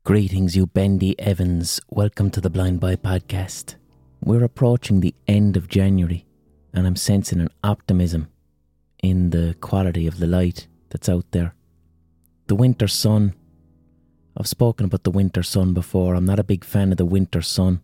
Greetings, you bendy Evans. Welcome to the Blind Boy Podcast. We're approaching the end of January, and I'm sensing an optimism in the quality of the light that's out there. The winter sun. I've spoken about the winter sun before. I'm not a big fan of the winter sun.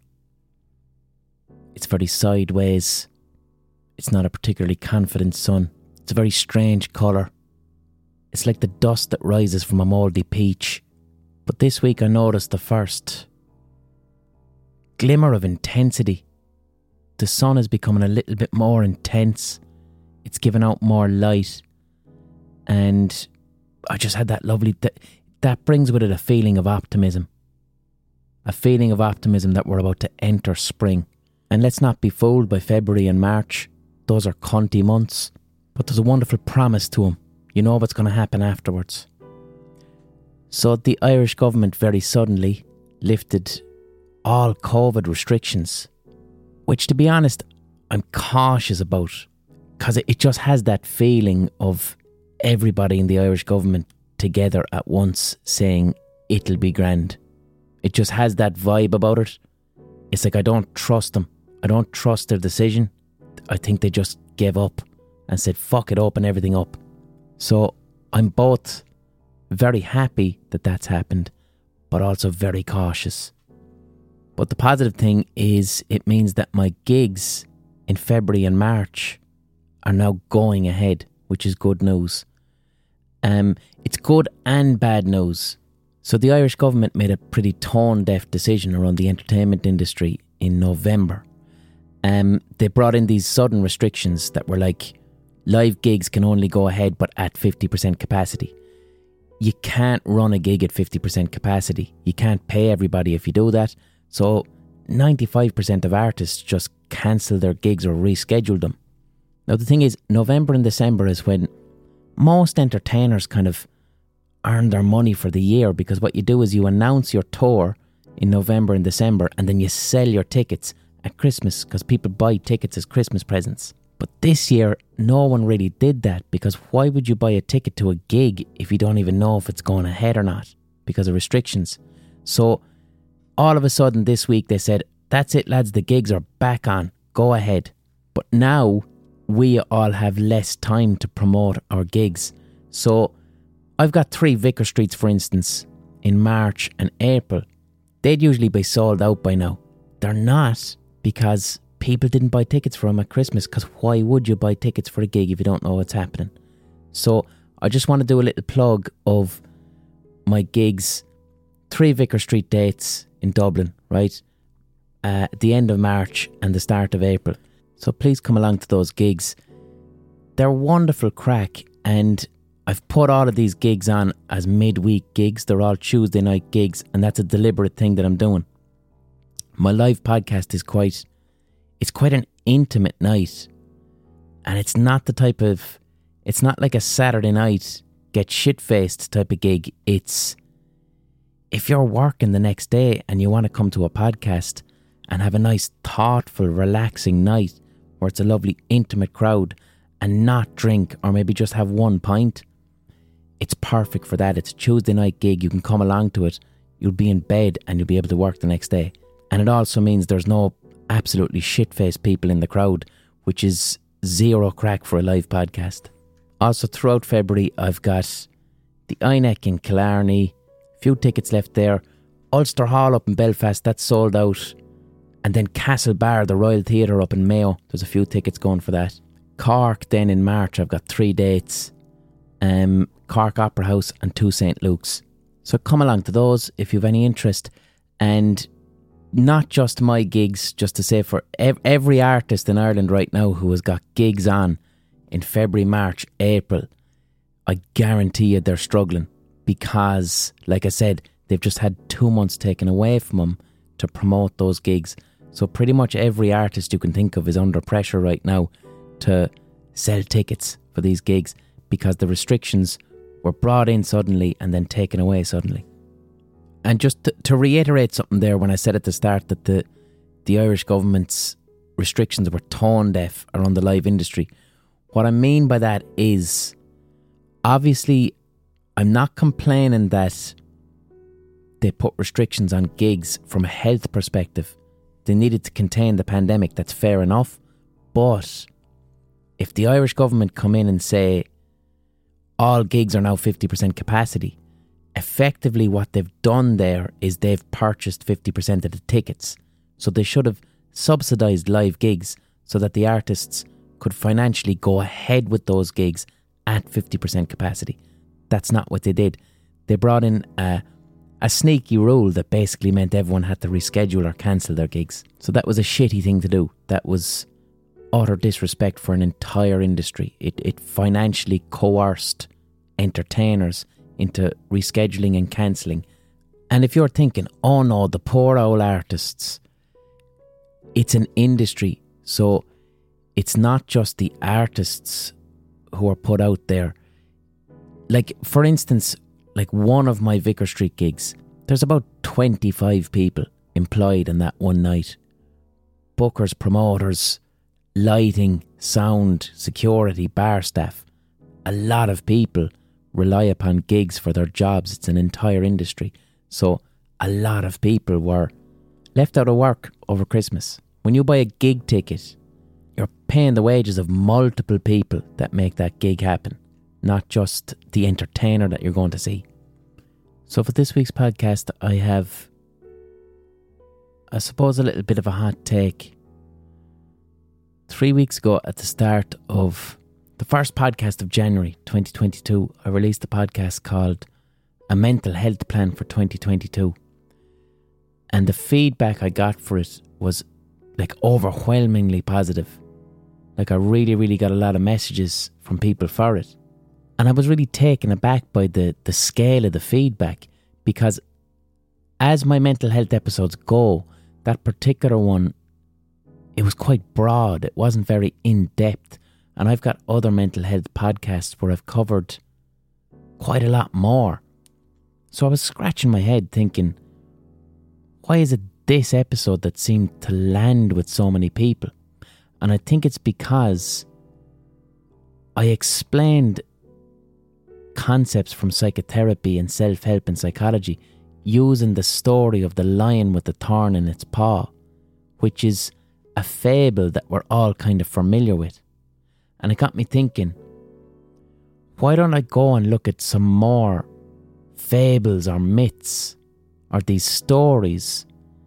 It's very sideways. It's not a particularly confident sun. It's a very strange colour. It's like the dust that rises from a mouldy peach. But this week I noticed the first glimmer of intensity. The sun is becoming a little bit more intense. It's giving out more light. And I just had that lovely... That brings with it a feeling of optimism. A feeling of optimism that we're about to enter spring. And let's not be fooled by February and March. Those are cunty months. But there's a wonderful promise to them. You know what's going to happen afterwards. So the Irish government very suddenly lifted all COVID restrictions, which, to be honest, I'm cautious about, because it just has that feeling of everybody in the Irish government together at once saying it'll be grand. It just has that vibe about it. It's like I don't trust them. I don't trust their decision. I think they just gave up and said, fuck it, open everything up. So I'm both very happy that that's happened, but also very cautious. But the positive thing is it means that my gigs in February and March are now going ahead, which is good news. It's good and bad news. So the Irish government made a pretty tone-deaf decision around the entertainment industry in November. They brought in these sudden restrictions that were like, live gigs can only go ahead but at 50% capacity. You can't run a gig at 50% capacity. You can't pay everybody if you do that. So 95% of artists just cancel their gigs or reschedule them. Now the thing is, November and December is when most entertainers kind of earn their money for the year, because what you do is you announce your tour in November and December and then you sell your tickets at Christmas because people buy tickets as Christmas presents. But this year, no one really did that, because why would you buy a ticket to a gig if you don't even know if it's going ahead or not because of restrictions? So all of a sudden this week they said, that's it lads, the gigs are back on, go ahead. But now we all have less time to promote our gigs. So I've got 3 Vicar Streets, for instance, in March and April. They'd usually be sold out by now. They're not, because people didn't buy tickets for them at Christmas, because why would you buy tickets for a gig if you don't know what's happening? So I just want to do a little plug of my gigs. 3 Vicar Street dates in Dublin, right? At the end of March and the start of April. So please come along to those gigs. They're wonderful crack, and I've put all of these gigs on as midweek gigs. They're all Tuesday night gigs, and that's a deliberate thing that I'm doing. My live podcast is quite an intimate night, and it's not like a Saturday night get shit-faced type of gig. It's if you're working the next day and you want to come to a podcast and have a nice, thoughtful, relaxing night where it's a lovely, intimate crowd and not drink or maybe just have 1 pint, it's perfect for that. It's a Tuesday night gig. You can come along to it. You'll be in bed and you'll be able to work the next day. And it also means there's no absolutely shit-faced people in the crowd, which is zero crack for a live podcast. Also, throughout February, I've got the INEC in Killarney, few tickets left there. Ulster Hall up in Belfast, that's sold out. And then Castlebar, the Royal Theatre up in Mayo, there's a few tickets going for that. Cork, then in March, I've got 3 dates. Cork Opera House and 2 St. Luke's. So come along to those if you've any interest. And not just my gigs, just to say, for every artist in Ireland right now who has got gigs on in February, March, April, I guarantee you they're struggling, because, like I said, they've just had 2 months taken away from them to promote those gigs. So pretty much every artist you can think of is under pressure right now to sell tickets for these gigs, because the restrictions were brought in suddenly and then taken away suddenly. And just to reiterate something there, when I said at the start that the Irish government's restrictions were tone deaf around the live industry, what I mean by that is, obviously, I'm not complaining that they put restrictions on gigs from a health perspective. They needed to contain the pandemic, that's fair enough. But if the Irish government come in and say all gigs are now 50% capacity, effectively what they've done there is they've purchased 50% of the tickets. So they should have subsidised live gigs so that the artists could financially go ahead with those gigs at 50% capacity. That's not what they did. They brought in a sneaky rule that basically meant everyone had to reschedule or cancel their gigs. So that was a shitty thing to do. That was utter disrespect for an entire industry. It financially coerced entertainers into rescheduling and cancelling. And if you're thinking, oh no, the poor old artists, it's an industry. So it's not just the artists who are put out there. Like, for instance, like one of my Vicar Street gigs, there's about 25 people employed in that one night. Bookers, promoters, lighting, sound, security, bar staff. A lot of people rely upon gigs for their jobs. It's an entire industry. So a lot of people were left out of work over Christmas. When you buy a gig ticket, you're paying the wages of multiple people that make that gig happen, not just the entertainer that you're going to see. So for this week's podcast, I have, I suppose, a little bit of a hot take. 3 weeks ago, at the start of the first podcast of January 2022, I released a podcast called A Mental Health Plan for 2022. And the feedback I got for it was like overwhelmingly positive. Like I really got a lot of messages from people for it. And I was really taken aback by the scale of the feedback, because as my mental health episodes go, that particular one, it was quite broad. It wasn't very in-depth. And I've got other mental health podcasts where I've covered quite a lot more. So I was scratching my head thinking, why is it this episode that seemed to land with so many people? And I think it's because I explained concepts from psychotherapy and self-help and psychology using the story of the lion with the thorn in its paw, which is a fable that we're all kind of familiar with. And it got me thinking, why don't I go and look at some more fables or myths or these stories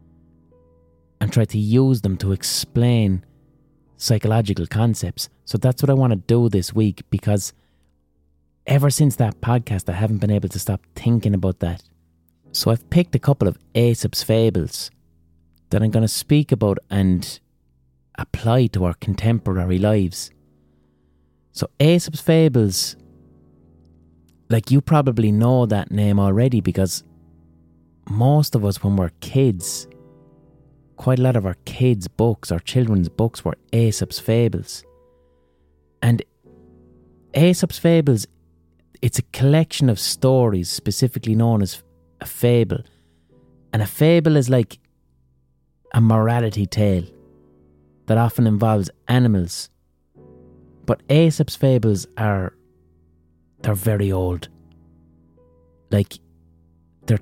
and try to use them to explain psychological concepts? So that's what I want to do this week, because ever since that podcast, I haven't been able to stop thinking about that. So I've picked a couple of Aesop's fables that I'm going to speak about and apply to our contemporary lives. So Aesop's fables, like, you probably know that name already, because most of us, when we're kids, quite a lot of our kids' books, our children's books, were Aesop's fables. And Aesop's fables, it's a collection of stories specifically known as a fable. And a fable is like a morality tale that often involves animals. But Aesop's fables they're very old. Like, they're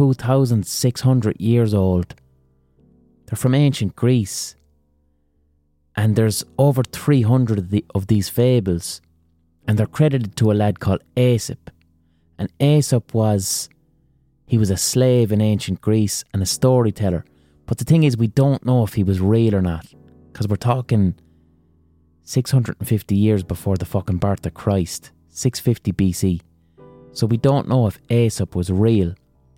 2,600 years old. They're from ancient Greece. And there's over 300 of these fables. And they're credited to a lad called Aesop. And Aesop he was a slave in ancient Greece and a storyteller. But the thing is, we don't know if he was real or not, because we're talking 650 years before the fucking birth of Christ, 650 BC. So we don't know if Aesop was real.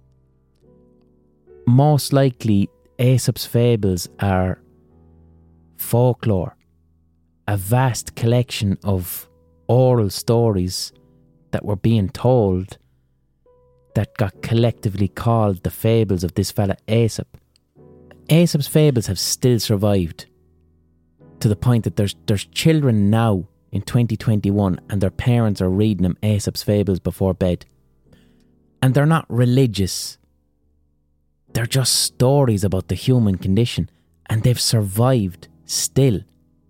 Most likely, Aesop's fables are folklore, a vast collection of oral stories that were being told that got collectively called the fables of this fella Aesop. Aesop's fables have still survived to the point that there's children now in 2021 and their parents are reading them Aesop's fables before bed. And they're not religious. They're just stories about the human condition, and they've survived still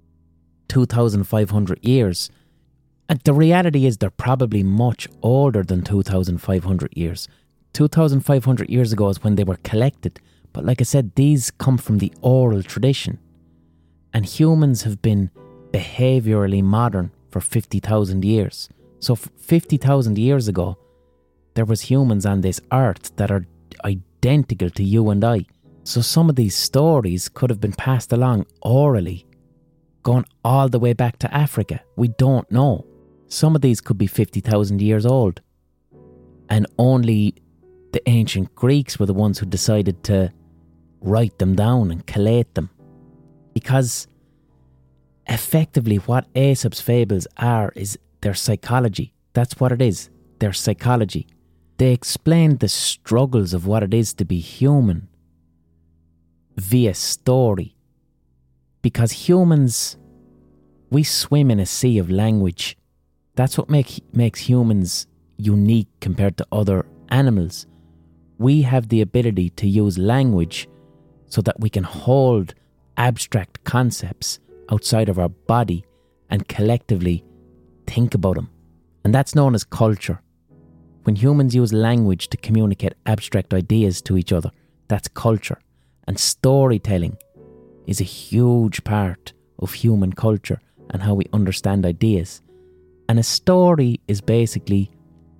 2,500 years. And the reality is they're probably much older than 2,500 years. 2,500 years ago is when they were collected. But like I said, these come from the oral tradition. And humans have been behaviourally modern for 50,000 years. So 50,000 years ago, there was humans on this earth that are identical to you and I. So some of these stories could have been passed along orally, going all the way back to Africa. We don't know. Some of these could be 50,000 years old. And only the ancient Greeks were the ones who decided to write them down and collate them. Because effectively what Aesop's fables are is their psychology. That's what it is, their psychology. They explain the struggles of what it is to be human via story. Because humans, we swim in a sea of language. That's what makes humans unique compared to other animals. We have the ability to use language so that we can hold abstract concepts outside of our body and collectively think about them. And that's known as culture. When humans use language to communicate abstract ideas to each other, that's culture. And storytelling is a huge part of human culture and how we understand ideas. And a story is basically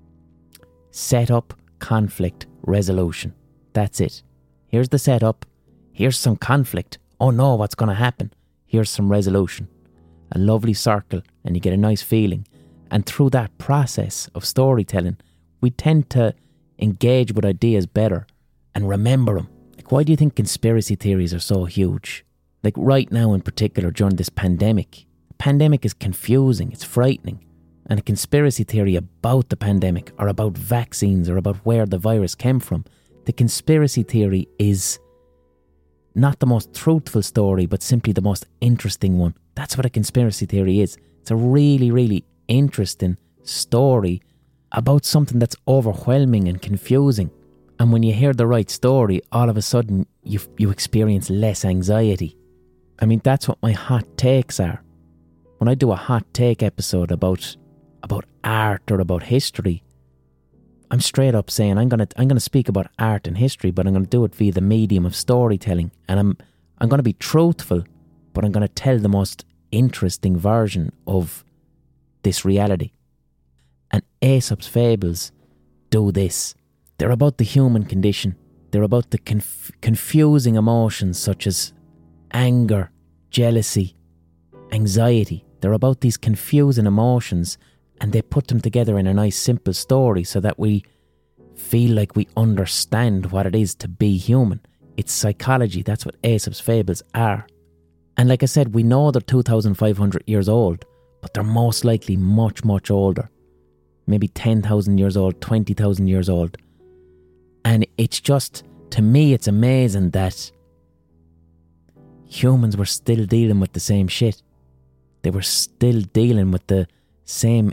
setup, conflict, resolution. That's it. Here's the setup. Here's some conflict. Oh no, what's going to happen? Here's some resolution. A lovely circle, and you get a nice feeling. And through that process of storytelling, we tend to engage with ideas better and remember them. Like, why do you think conspiracy theories are so huge? Like right now in particular, during this pandemic. The pandemic is confusing, it's frightening. And a conspiracy theory about the pandemic or about vaccines or about where the virus came from, the conspiracy theory is not the most truthful story, but simply the most interesting one. That's what a conspiracy theory is. It's a really, really interesting story about something that's overwhelming and confusing. And when you hear the right story, all of a sudden you experience less anxiety. I mean, that's what my hot takes are. When I do a hot take episode about art or about history, I'm straight up saying I'm gonna speak about art and history, but I'm gonna do it via the medium of storytelling. And I'm gonna be truthful, but I'm gonna tell the most interesting version of this reality. And Aesop's fables do this. They're about the human condition. They're about the confusing emotions such as anger, jealousy, anxiety. They're about these confusing emotions, and they put them together in a nice simple story so that we feel like we understand what it is to be human. It's psychology. That's what Aesop's fables are. And like I said, we know they're 2,500 years old, but they're most likely much, much older. Maybe 10,000 years old, 20,000 years old. And it's just, to me, it's amazing that humans were still dealing with the same shit. They were still dealing with the same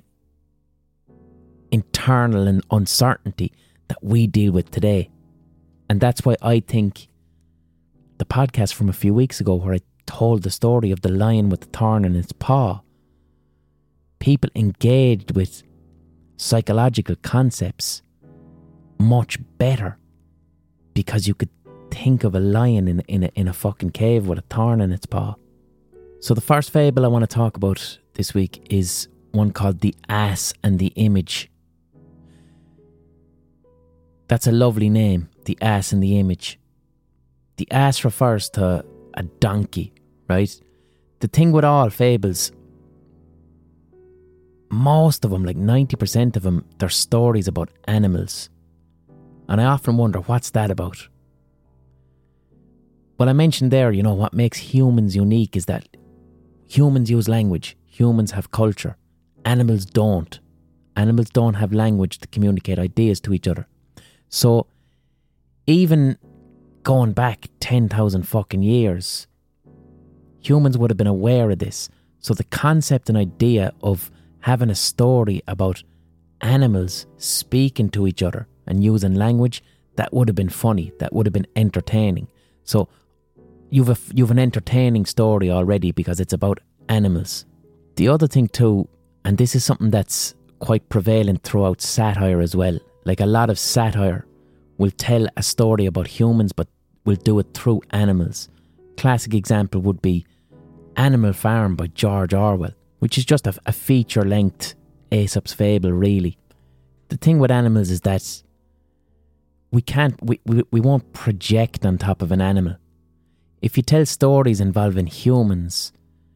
internal and uncertainty that we deal with today. And that's why I think the podcast from a few weeks ago where I told the story of the lion with the thorn in its paw, people engaged with psychological concepts much better because you could think of a lion in a fucking cave with a thorn in its paw. So the first fable I want to talk about this week is one called The Ass and the Image. That's a lovely name, The Ass and the Image. The ass refers to a donkey, right? The thing with all fables, most of them, like 90% of them, they're stories about animals. And I often wonder, what's that about? Well, I mentioned there, what makes humans unique is that humans use language. Humans have culture. Animals don't. Animals don't have language to communicate ideas to each other. So, even going back 10,000 fucking years, humans would have been aware of this. So the concept and idea of having a story about animals speaking to each other and using language, that would have been funny. That would have been entertaining. So you've an entertaining story already because it's about animals. The other thing too, and this is something that's quite prevalent throughout satire as well, like a lot of satire will tell a story about humans, but will do it through animals. Classic example would be Animal Farm by George Orwell, which is just a feature-length Aesop's Fable, really. The thing with animals is that we won't project on top of an animal. If you tell stories involving humans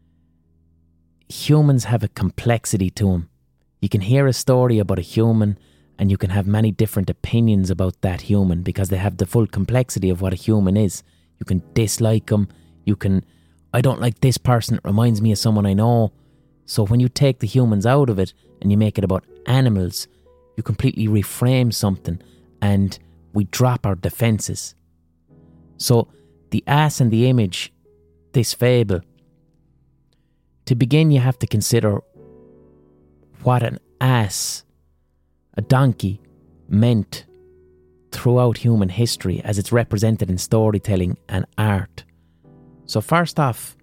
have a complexity to them. You can hear a story about a human and you can have many different opinions about that human because they have the full complexity of what a human is. You can dislike them. I don't like this person, it reminds me of someone I know. So when you take the humans out of it and you make it about animals, you completely reframe something and we drop our defences. So the ass and the image, this fable, to begin you have to consider what an ass, a donkey, meant throughout human history as it's represented in storytelling and art. So first off,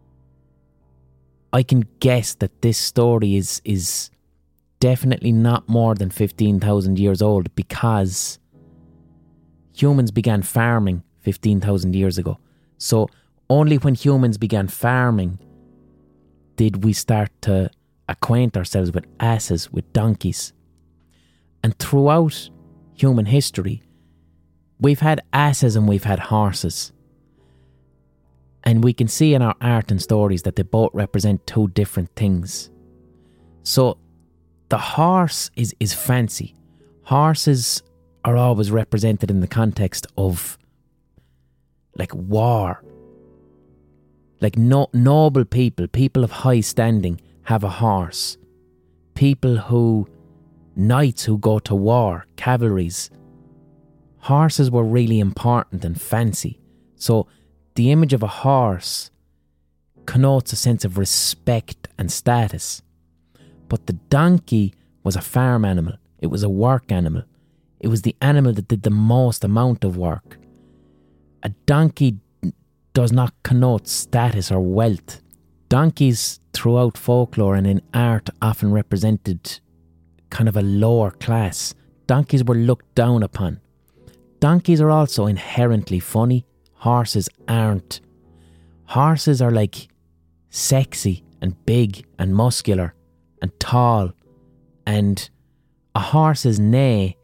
I can guess that this story is definitely not more than 15,000 years old because humans began farming 15,000 years ago. So only when humans began farming did we start to acquaint ourselves with asses, with donkeys. And throughout human history, we've had asses and we've had horses. And we can see in our art and stories that they both represent two different things. So the horse is fancy. Horses are always represented in the context of like war. Like noble people of high standing have a horse. Knights who go to war, cavalries. Horses were really important and fancy. So the image of a horse connotes a sense of respect and status. But the donkey was a farm animal. It was a work animal. It was the animal that did the most amount of work. A donkey does not connote status or wealth. Donkeys throughout folklore and in art often represented kind of a lower class. Donkeys were looked down upon. Donkeys are also inherently funny. Horses aren't. Horses are like sexy and big and muscular and tall, and a horse's neigh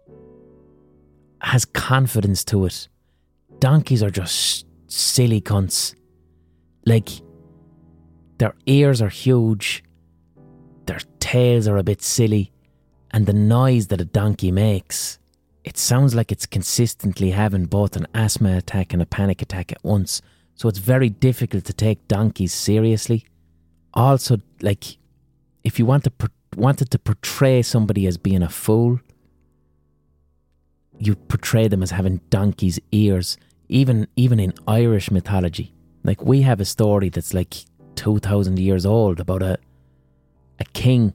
has confidence to it. Donkeys are just silly cunts. Like, their ears are huge, their tails are a bit silly, and the noise that a donkey makes, it sounds like it's consistently having both an asthma attack and a panic attack at once. So it's very difficult to take donkeys seriously. Also, like, if you wanted to portray somebody as being a fool, you portray them as having donkey's ears. Even in Irish mythology, like we have a story that's like 2,000 years old about a king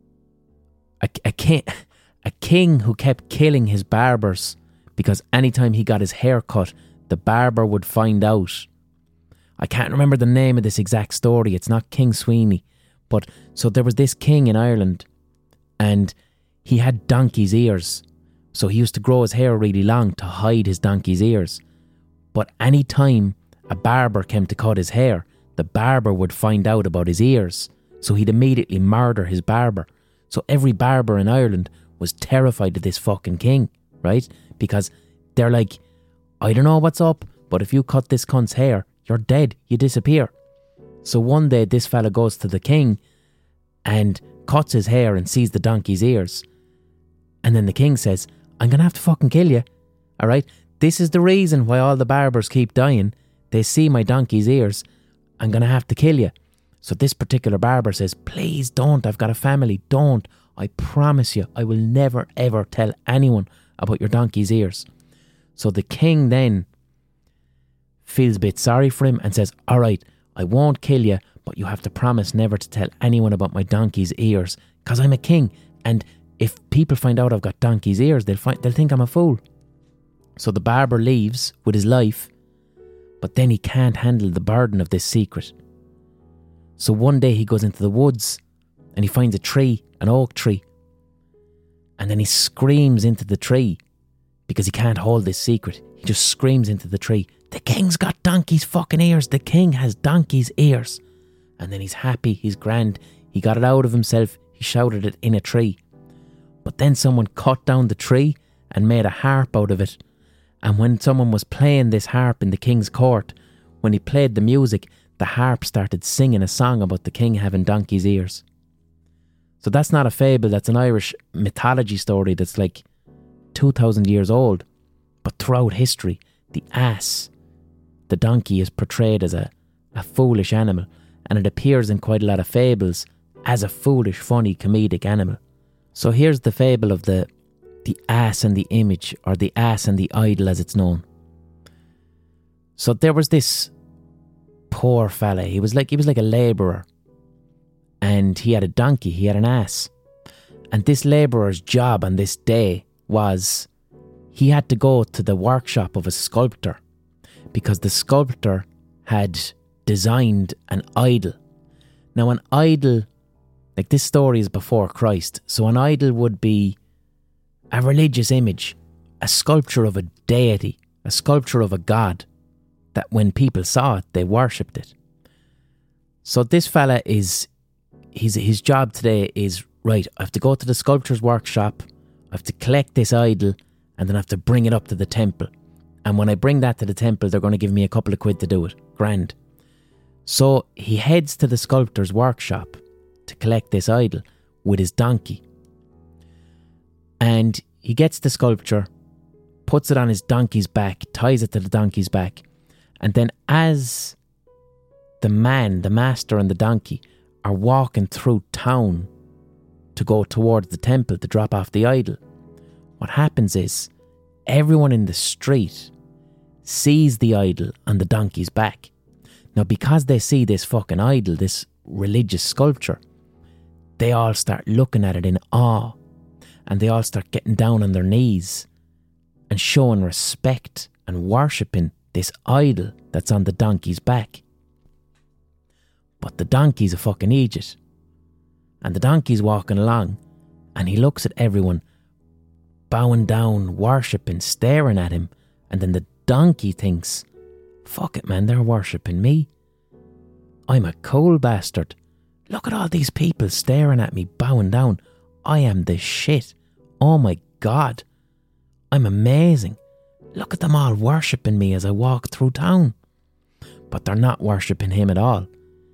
who kept killing his barbers because anytime he got his hair cut, the barber would find out. I can't remember the name of this exact story. It's not King Sweeney, but so there was this king in Ireland, and he had donkey's ears, so he used to grow his hair really long to hide his donkey's ears. But any time a barber came to cut his hair, the barber would find out about his ears, so he'd immediately murder his barber. So every barber in Ireland was terrified of this fucking king, right? Because they're like, I don't know what's up, but if you cut this cunt's hair, you're dead, you disappear. So one day this fella goes to the king and cuts his hair and sees the donkey's ears. And then the king says, I'm going to have to fucking kill you, alright? This is the reason why all the barbers keep dying. They see my donkey's ears. I'm going to have to kill you. So this particular barber says, please don't. I've got a family. Don't. I promise you, I will never ever tell anyone about your donkey's ears. So the king then feels a bit sorry for him and says, all right, I won't kill you, but you have to promise never to tell anyone about my donkey's ears because I'm a king. And if people find out I've got donkey's ears, they'll think I'm a fool. So the barber leaves with his life, but then he can't handle the burden of this secret. So one day he goes into the woods and he finds a tree, an oak tree, and then he screams into the tree because he can't hold this secret. He just screams into the tree, "The king's got donkey's fucking ears. The king has donkey's ears." And then he's happy, he's grand. He got it out of himself. He shouted it in a tree. But then someone cut down the tree and made a harp out of it. And when someone was playing this harp in the king's court, when he played the music, the harp started singing a song about the king having donkey's ears. So that's not a fable, that's an Irish mythology story that's like 2,000 years old. But throughout history, the ass, the donkey, is portrayed as a foolish animal, and it appears in quite a lot of fables as a foolish, funny, comedic animal. So here's the fable of the ass and the image, or the ass and the idol as it's known. So there was this poor fella. He was like a labourer, and he had a donkey, he had an ass. And this labourer's job on this day was he had to go to the workshop of a sculptor, because the sculptor had designed an idol. Now an idol, like this story is before Christ, so an idol would be a religious image, a sculpture of a deity, a sculpture of a god, that when people saw it, they worshipped it. So this fella his job today is, right, I have to go to the sculptor's workshop, I have to collect this idol, and then I have to bring it up to the temple. And when I bring that to the temple, they're going to give me a couple of quid to do it. Grand. So he heads to the sculptor's workshop to collect this idol with his donkey. And he gets the sculpture, puts it on his donkey's back, ties it to the donkey's back. And then as the master and the donkey are walking through town to go towards the temple to drop off the idol, what happens is everyone in the street sees the idol on the donkey's back. Now, because they see this fucking idol, this religious sculpture, they all start looking at it in awe, and they all start getting down on their knees and showing respect and worshipping this idol that's on the donkey's back. But the donkey's a fucking idiot, and the donkey's walking along, and he looks at everyone bowing down, worshipping, staring at him, and then the donkey thinks, fuck it, man, they're worshipping me. I'm a cool bastard. Look at all these people staring at me, bowing down. I am the shit. Oh my God. I'm amazing. Look at them all worshipping me as I walk through town. But they're not worshipping him at all.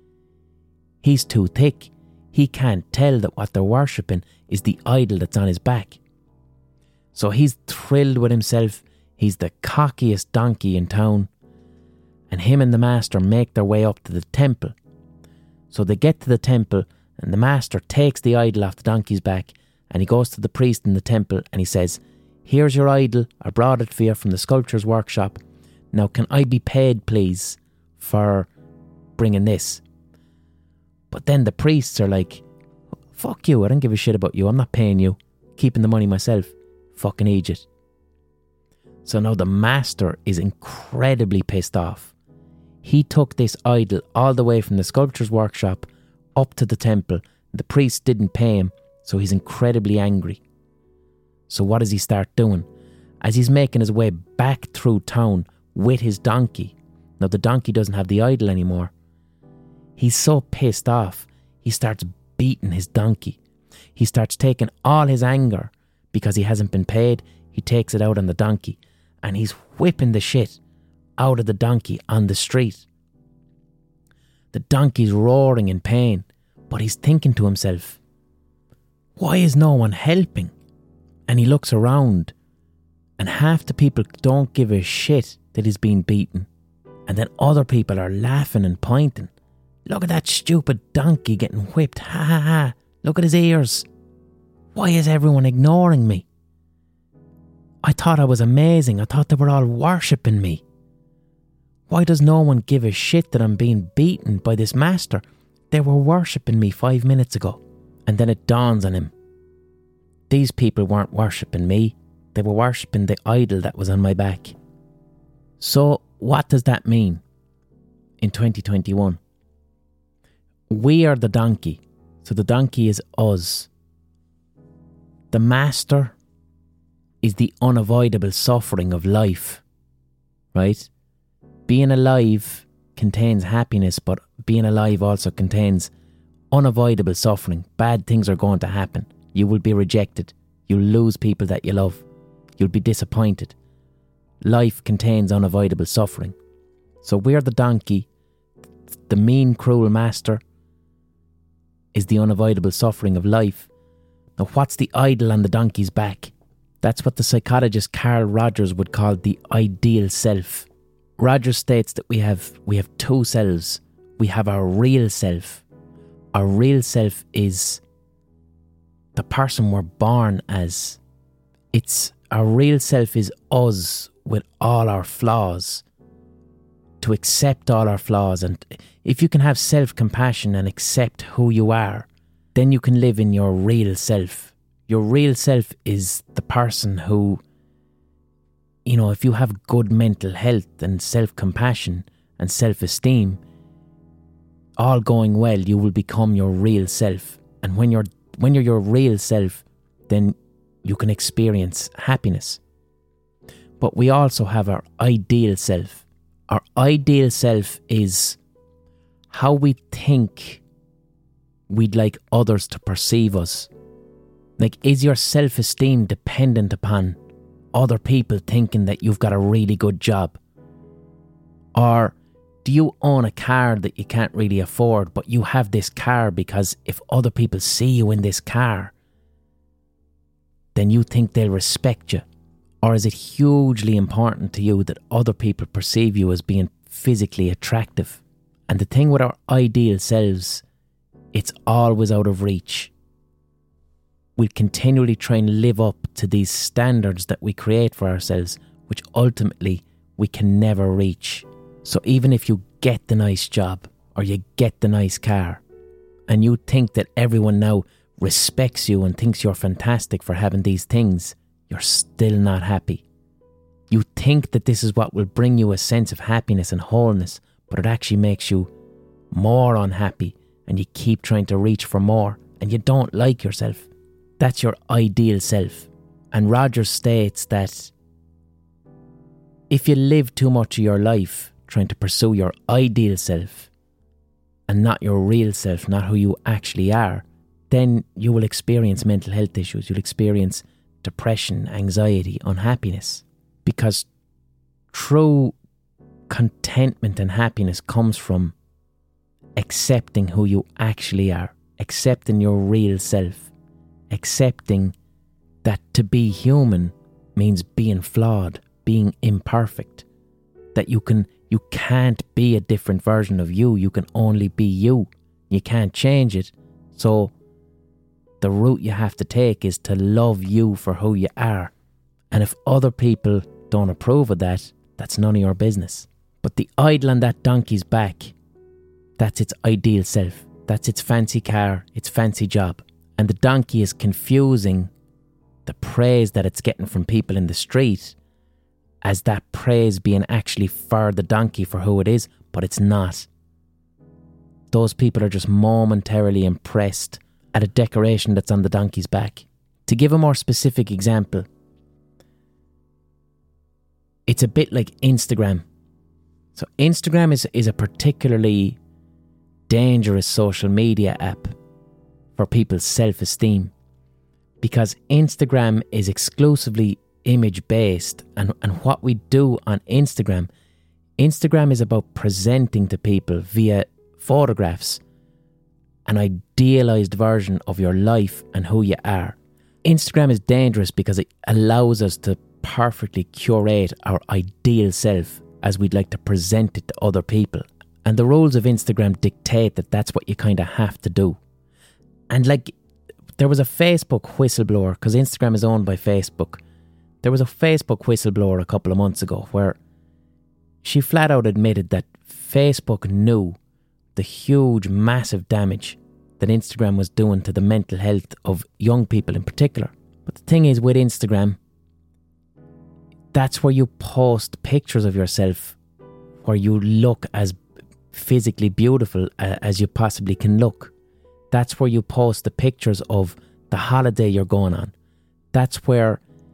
He's too thick. He can't tell that what they're worshipping is the idol that's on his back. So he's thrilled with himself. He's the cockiest donkey in town. And him and the master make their way up to the temple. So they get to the temple, and the master takes the idol off the donkey's back, and he goes to the priest in the temple and he says, here's your idol, I brought it for you from the sculptor's workshop. Now can I be paid, please, for bringing this? But then the priests are like, fuck you, I don't give a shit about you, I'm not paying you, keeping the money myself, fucking idiot. So now the master is incredibly pissed off. He took this idol all the way from the sculptor's workshop up to the temple. The priest didn't pay him, so he's incredibly angry. So what does he start doing? As he's making his way back through town with his donkey, now the donkey doesn't have the idol anymore, he's so pissed off, he starts beating his donkey. He starts taking all his anger, because he hasn't been paid, he takes it out on the donkey, and he's whipping the shit out of the donkey on the street. The donkey's roaring in pain, but he's thinking to himself, why is no one helping? And he looks around, and half the people don't give a shit that he's been beaten, and then other people are laughing and pointing. Look at that stupid donkey getting whipped, ha ha ha, look at his ears. Why is everyone ignoring me? I thought I was amazing, I thought they were all worshipping me. Why does no one give a shit that I'm being beaten by this master? They were worshipping me 5 minutes ago. And then it dawns on him. These people weren't worshipping me. They were worshipping the idol that was on my back. So what does that mean in 2021? We are the donkey. So the donkey is us. The master is the unavoidable suffering of life, right? Being alive contains happiness, but being alive also contains unavoidable suffering. Bad things are going to happen. You will be rejected. You'll lose people that you love. You'll be disappointed. Life contains unavoidable suffering. So we're the donkey. The mean, cruel master is the unavoidable suffering of life. Now, what's the idol on the donkey's back? That's what the psychologist Carl Rogers would call the ideal self. Rogers states that we have two selves. We have our real self. Our real self is the person we're born as. Our real self is us with all our flaws. To accept all our flaws, and if you can have self-compassion and accept who you are, then you can live in your real self. Your real self is the person who, if you have good mental health and self-compassion and self-esteem, all going well, you will become your real self. And when you're your real self, then you can experience happiness. But we also have our ideal self. Our ideal self is how we think we'd like others to perceive us. Like, is your self-esteem dependent upon other people thinking that you've got a really good job? Or do you own a car that you can't really afford, but you have this car because if other people see you in this car, then you think they'll respect you? Or is it hugely important to you that other people perceive you as being physically attractive? And the thing with our ideal selves, it's always out of reach. We'll continually try and live up to these standards that we create for ourselves, which ultimately we can never reach. So even if you get the nice job or you get the nice car and you think that everyone now respects you and thinks you're fantastic for having these things, you're still not happy. You think that this is what will bring you a sense of happiness and wholeness, but it actually makes you more unhappy and you keep trying to reach for more and you don't like yourself. That's your ideal self. And Rogers states that if you live too much of your life trying to pursue your ideal self and not your real self, not who you actually are, then you will experience mental health issues. You'll experience depression, anxiety, unhappiness. Because true contentment and happiness comes from accepting who you actually are, accepting your real self, accepting that to be human means being flawed, being imperfect, that you can't be a different version of you. You can only be you. You can't change it. So the route you have to take is to love you for who you are. And if other people don't approve of that, that's none of your business. But the idol on that donkey's back, that's its ideal self. That's its fancy car, its fancy job. And the donkey is confusing the praise that it's getting from people in the street as that praise being actually for the donkey for who it is, but it's not. Those people are just momentarily impressed at a decoration that's on the donkey's back. To give a more specific example, it's a bit like Instagram. So Instagram is a particularly dangerous social media app for people's self-esteem, because Instagram is exclusively image-based, and what we do on Instagram is about presenting to people via photographs an idealised version of your life and who you are. Instagram is dangerous because it allows us to perfectly curate our ideal self as we'd like to present it to other people. And the rules of Instagram dictate that that's what you kind of have to do. And like, there was a Facebook whistleblower, because Instagram is owned by Facebook. There was a Facebook whistleblower a couple of months ago where she flat out admitted that Facebook knew the huge, massive damage that Instagram was doing to the mental health of young people in particular. But the thing is, with Instagram, that's where you post pictures of yourself where you look as physically beautiful as you possibly can look. That's where you post the pictures of the holiday you're going on. That's where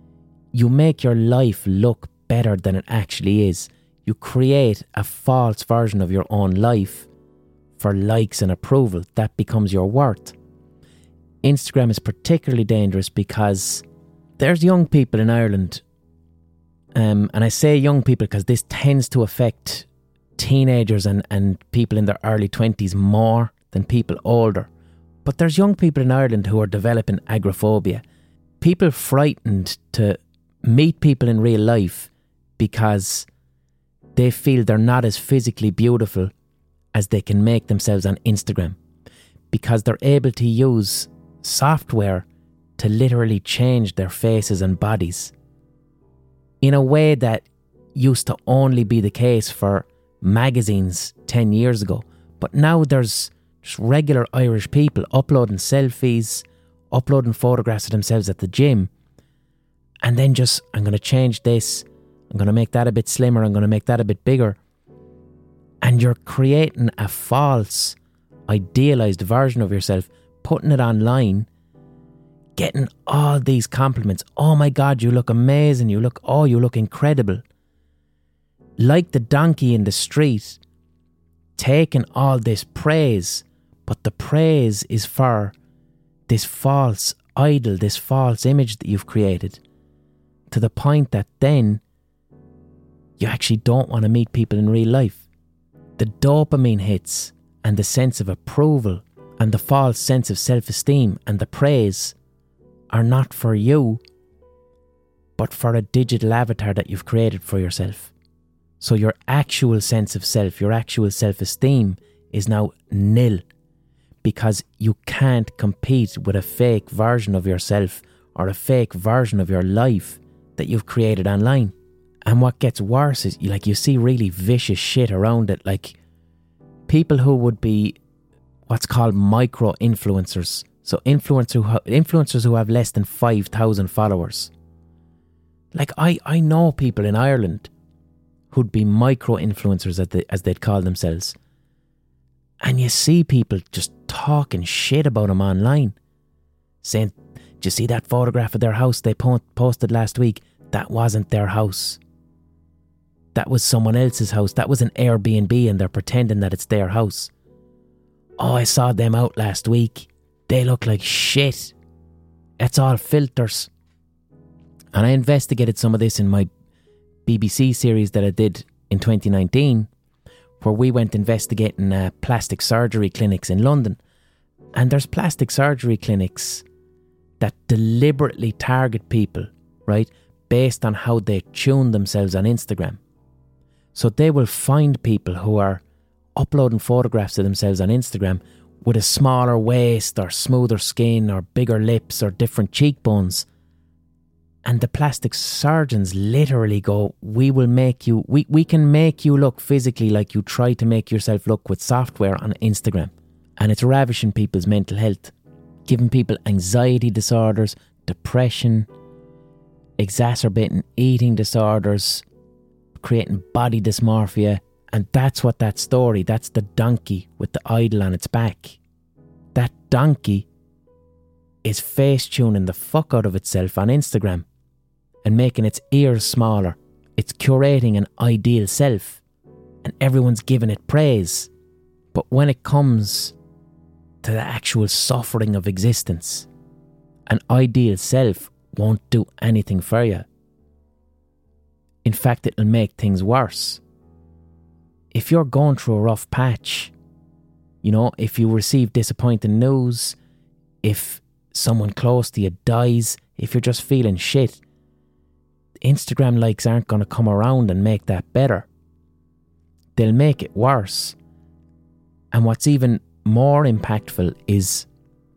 you make your life look better than it actually is. You create a false version of your own life for likes and approval. That becomes your worth. Instagram is particularly dangerous because there's young people in Ireland, and I say young people because this tends to affect teenagers and people in their early 20s more than people older. But there's young people in Ireland who are developing agoraphobia. People frightened to meet people in real life because they feel they're not as physically beautiful as they can make themselves on Instagram, because they're able to use software to literally change their faces and bodies in a way that used to only be the case for magazines 10 years ago. But now there's just regular Irish people uploading selfies, uploading photographs of themselves at the gym, and then just, I'm going to change this, I'm going to make that a bit slimmer, I'm going to make that a bit bigger. And you're creating a false, idealised version of yourself, putting it online, getting all these compliments. Oh my God, you look amazing, you look incredible. Like the donkey in the street, taking all this praise, but the praise is for this false idol, this false image that you've created, to the point that then you actually don't want to meet people in real life. The dopamine hits and the sense of approval and the false sense of self-esteem and the praise are not for you, but for a digital avatar that you've created for yourself. So your actual sense of self, your actual self-esteem is now nil, because you can't compete with a fake version of yourself or a fake version of your life that you've created online. And what gets worse is, you see really vicious shit around it, like people who would be what's called micro-influencers. So influencers who have less than 5,000 followers. Like I know people in Ireland who'd be micro-influencers as they'd call themselves. And you see people just talking shit about them online. Saying, "Did you see that photograph of their house they posted last week? That wasn't their house. That was someone else's house. That was an Airbnb and they're pretending that it's their house. Oh, I saw them out last week. They look like shit. It's all filters." And I investigated some of this in my BBC series that I did in 2019, where we went investigating plastic surgery clinics in London. And there's plastic surgery clinics that deliberately target people, right, based on how they tune themselves on Instagram. So they will find people who are uploading photographs of themselves on Instagram with a smaller waist or smoother skin or bigger lips or different cheekbones. And the plastic surgeons literally go, we can make you look physically like you try to make yourself look with software on Instagram. And it's ravishing people's mental health, giving people anxiety disorders, depression, exacerbating eating disorders, creating body dysmorphia. And that's what that's the donkey with the idol on its back. That donkey is face tuning the fuck out of itself on Instagram and making its ears smaller. It's curating an ideal self and everyone's giving it praise. But when it comes to the actual suffering of existence, an ideal self won't do anything for you. In fact, it'll make things worse. If you're going through a rough patch, if you receive disappointing news, if someone close to you dies, if you're just feeling shit, Instagram likes aren't going to come around and make that better. They'll make it worse. And what's even more impactful is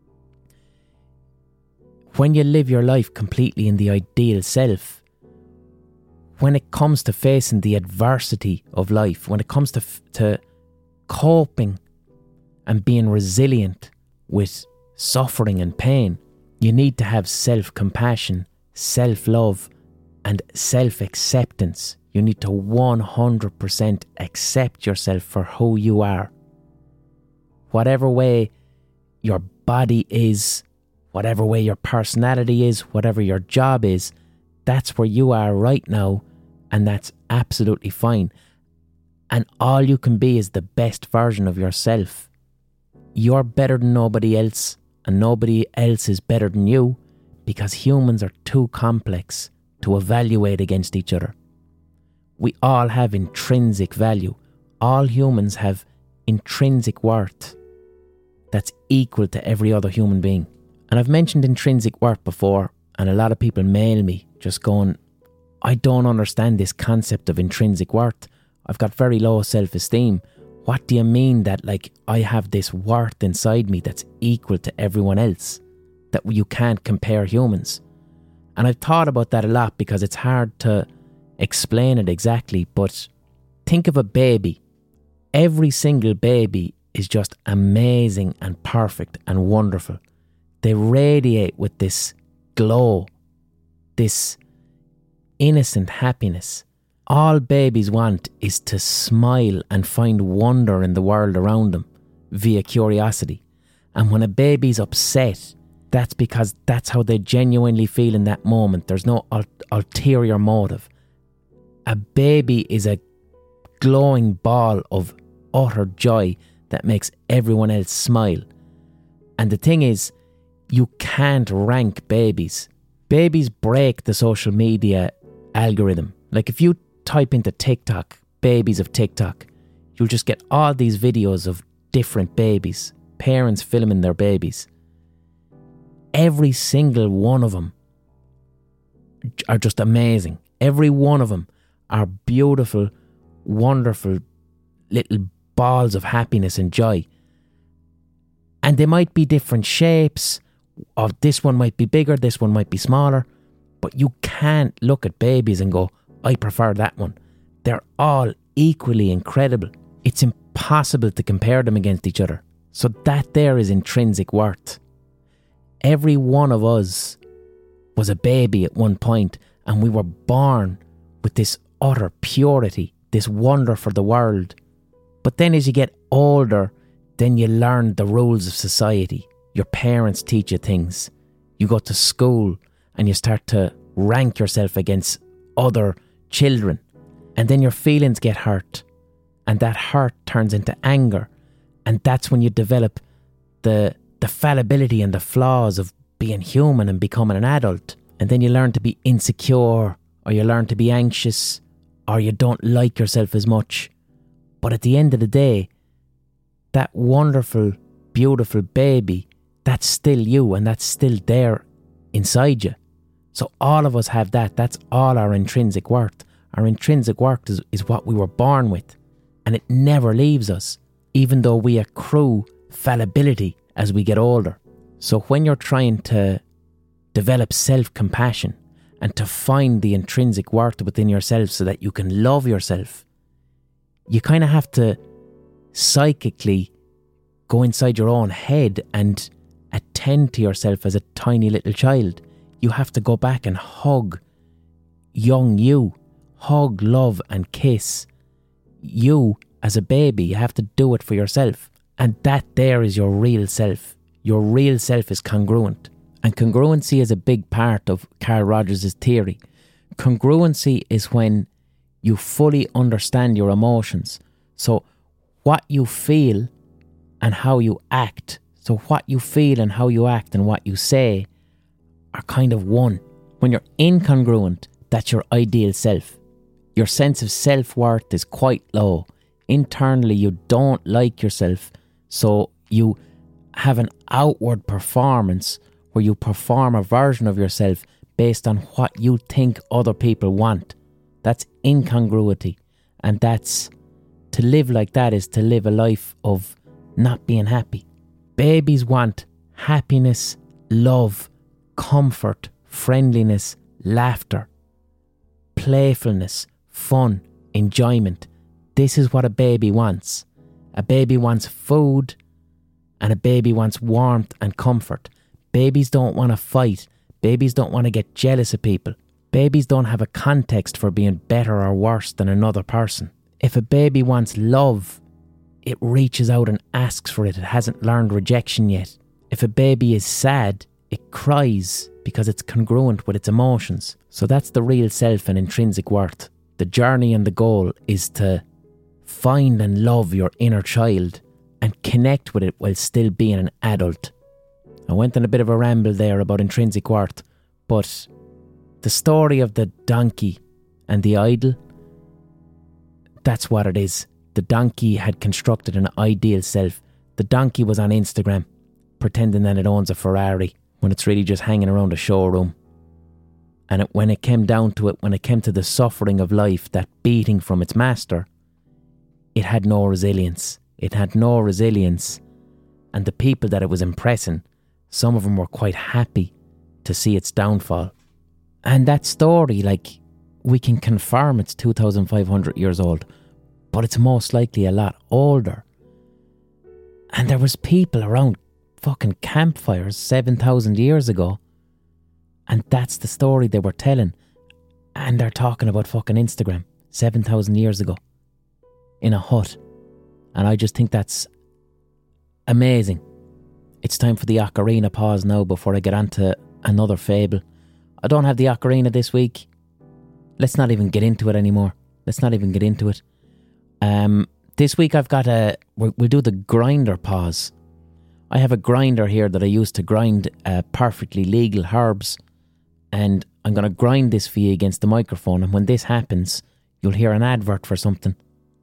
when you live your life completely in the ideal self, when it comes to facing the adversity of life, when it comes to coping and being resilient with suffering and pain, you need to have self-compassion, self-love, and self-acceptance. You need to 100% accept yourself for who you are. Whatever way your body is, whatever way your personality is, whatever your job is, that's where you are right now, and that's absolutely fine. And all you can be is the best version of yourself. You're better than nobody else, and nobody else is better than you, because humans are too complex to evaluate against each other. We all have intrinsic value. All humans have intrinsic worth that's equal to every other human being. And I've mentioned intrinsic worth before, and a lot of people mail me just going, I don't understand this concept of intrinsic worth. I've got very low self-esteem. What do you mean that I have this worth inside me that's equal to everyone else? That you can't compare humans? And I've thought about that a lot because it's hard to explain it exactly, but think of a baby. Every single baby is just amazing and perfect and wonderful. They radiate with this glow, this innocent happiness. All babies want is to smile and find wonder in the world around them via curiosity. And when a baby's upset, that's because that's how they genuinely feel in that moment. There's no ulterior motive. A baby is a glowing ball of utter joy that makes everyone else smile. And the thing is, you can't rank babies. Babies break the social media algorithm. If you type into TikTok, babies of TikTok, you'll just get all these videos of different babies, parents filming their babies. Every single one of them are just amazing. Every one of them are beautiful, wonderful little balls of happiness and joy. And they might be different shapes, or this one might be bigger, this one might be smaller, but you can't look at babies and go, I prefer that one. They're all equally incredible. It's impossible to compare them against each other. So that there is intrinsic worth. Every one of us was a baby at one point, and we were born with this utter purity, this wonder for the world. But then as you get older, then you learn the rules of society. Your parents teach you things. You go to school and you start to rank yourself against other children. And then your feelings get hurt. And that hurt turns into anger. And that's when you develop the fallibility and the flaws of being human and becoming an adult. And then you learn to be insecure, or you learn to be anxious, or you don't like yourself as much. But at the end of the day, that wonderful, beautiful baby, that's still you, and that's still there inside you. So all of us have that. That's all our intrinsic worth. Our intrinsic worth is what we were born with, and it never leaves us, even though we accrue fallibility as we get older. So when you're trying to develop self-compassion and to find the intrinsic worth within yourself so that you can love yourself, you kind of have to psychically go inside your own head and attend to yourself as a tiny little child. You have to go back and hug young you. Hug, love and kiss you as a baby. You have to do it for yourself. And that there is your real self. Your real self is congruent. And congruency is a big part of Carl Rogers' theory. Congruency is when you fully understand your emotions. So what you feel and how you act. So what you feel and how you act and what you say are kind of one. When you're incongruent, that's your ideal self. Your sense of self-worth is quite low. Internally, you don't like yourself, so you have an outward performance where you perform a version of yourself based on what you think other people want. That's incongruity. And that's, to live like that is to live a life of not being happy. Babies want happiness, love, comfort, friendliness, laughter, playfulness, fun, enjoyment. This is what a baby wants. A baby wants food, and a baby wants warmth and comfort. Babies don't want to fight. Babies don't want to get jealous of people. Babies don't have a context for being better or worse than another person. If a baby wants love, it reaches out and asks for it. It hasn't learned rejection yet. If a baby is sad, It cries because it's congruent with its emotions. So that's the real self and intrinsic worth. The journey and the goal is to find and love your inner child and connect with it while still being an adult. I went on a bit of a ramble there about intrinsic worth, but the story of the donkey and the idol, that's what it is. The donkey had constructed an ideal self. The donkey was on Instagram, pretending that it owns a Ferrari, when it's really just hanging around a showroom. And when it came down to it, when it came to the suffering of life, that beating from its master, it had no resilience. It had no resilience. And the people that it was impressing, some of them were quite happy to see its downfall. And that story, like, we can confirm it's 2,500 years old, but it's most likely a lot older. And there was people around fucking campfires 7,000 years ago, and that's the story they were telling. And they're talking about fucking Instagram 7,000 years ago in a hut. And I just think that's amazing. It's time for the ocarina pause now before I get on to another fable. I don't have the ocarina this week. Let's not even get into it anymore. Let's not even get into it. This week I've got we'll do the grinder pause. I have a grinder here that I use to grind perfectly legal herbs, and I'm going to grind this for you against the microphone, and when this happens, you'll hear an advert for something.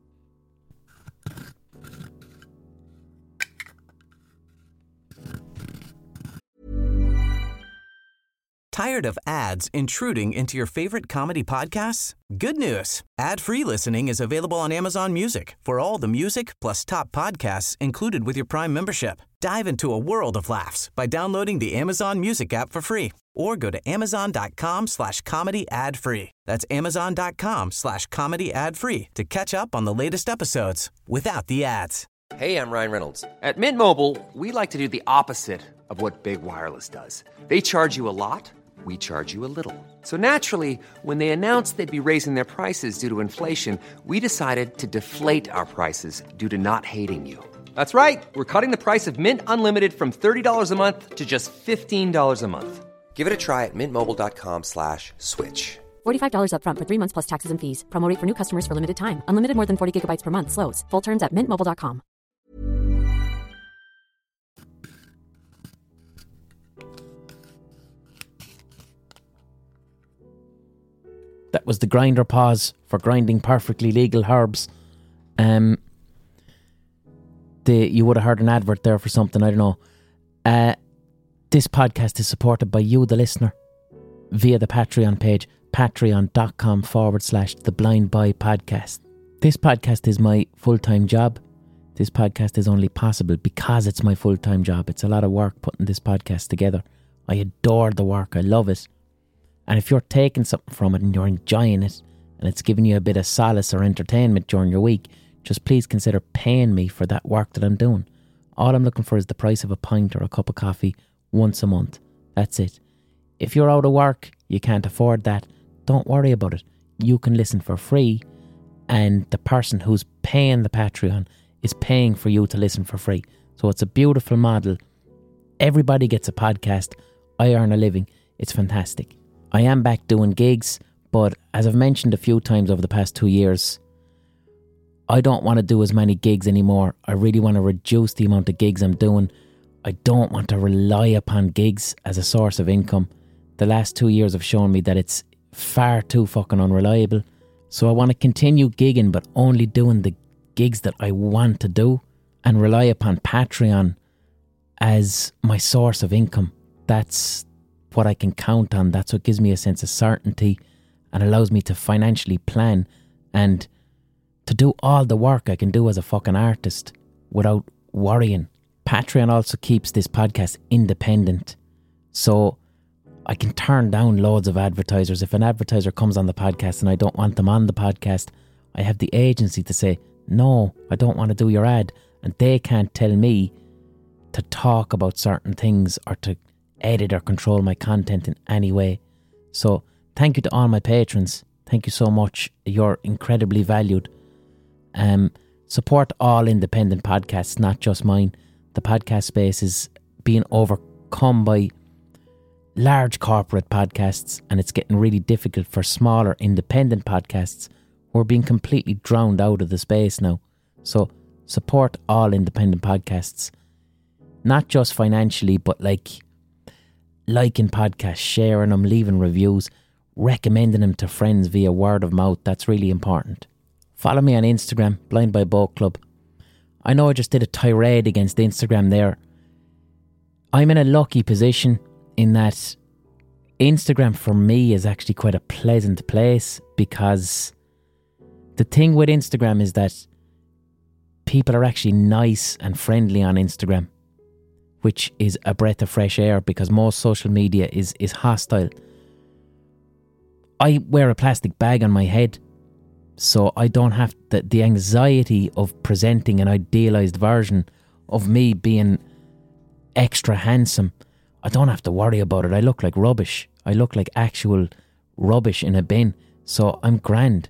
Tired of ads intruding into your favorite comedy podcasts? Good news. Ad-free listening is available on Amazon Music for all the music plus top podcasts included with your Prime membership. Dive into a world of laughs by downloading the Amazon Music app for free or go to amazon.com/comedy ad-free. That's amazon.com/comedy ad-free to catch up on the latest episodes without the ads. Hey, I'm Ryan Reynolds. At Mint Mobile, we like to do the opposite of what Big Wireless does. They charge you a lot. We charge you a little. So naturally, when they announced they'd be raising their prices due to inflation, we decided to deflate our prices due to not hating you. That's right. We're cutting the price of Mint Unlimited from $30 a month to just $15 a month. Give it a try at mintmobile.com/switch. $45 up front for 3 months plus taxes and fees. Promo rate for new customers for limited time. Unlimited more than 40 gigabytes per month. Slows full terms at mintmobile.com. That was the grinder pause for grinding perfectly legal herbs. You would have heard an advert there for something, I don't know. This podcast is supported by you, the listener, via the Patreon page, patreon.com/The Blind Boy Podcast. This podcast is my full-time job. This podcast is only possible because it's my full-time job. It's a lot of work putting this podcast together. I adore the work. I love it. And if you're taking something from it and you're enjoying it and it's giving you a bit of solace or entertainment during your week, just please consider paying me for that work that I'm doing. All I'm looking for is the price of a pint or a cup of coffee once a month. That's it. If you're out of work, you can't afford that, don't worry about it. You can listen for free, and the person who's paying the Patreon is paying for you to listen for free. So it's a beautiful model. Everybody gets a podcast. I earn a living. It's fantastic. I am back doing gigs, but as I've mentioned a few times over the past 2 years, I don't want to do as many gigs anymore. I really want to reduce the amount of gigs I'm doing. I don't want to rely upon gigs as a source of income. The last 2 years have shown me that it's far too fucking unreliable. So I want to continue gigging, but only doing the gigs that I want to do and rely upon Patreon as my source of income. That's what I can count on. That's what gives me a sense of certainty and allows me to financially plan and to do all the work I can do as a fucking artist without worrying. Patreon also keeps this podcast independent, so I can turn down loads of advertisers. If an advertiser comes on the podcast and I don't want them on the podcast, I have the agency to say, no, I don't want to do your ad, and they can't tell me to talk about certain things or to edit or control my content in any way. So thank you to all my patrons. Thank you so much. You're incredibly valued. Support all independent podcasts, not just mine. The podcast space is being overcome by large corporate podcasts, and it's getting really difficult for smaller independent podcasts who are being completely drowned out of the space now. So support all independent podcasts, not just financially, but liking podcasts, sharing them, leaving reviews, recommending them to friends via word of mouth. That's really important. Follow me on Instagram, Blind by Boat Club. I know I just did a tirade against Instagram there. I'm in a lucky position in that Instagram for me is actually quite a pleasant place, because the thing with Instagram is that people are actually nice and friendly on Instagram, which is a breath of fresh air, because most social media is hostile. I wear a plastic bag on my head, so I don't have the anxiety of presenting an idealised version of me being extra handsome. I don't have to worry about it. I look like rubbish. I look like actual rubbish in a bin. So I'm grand.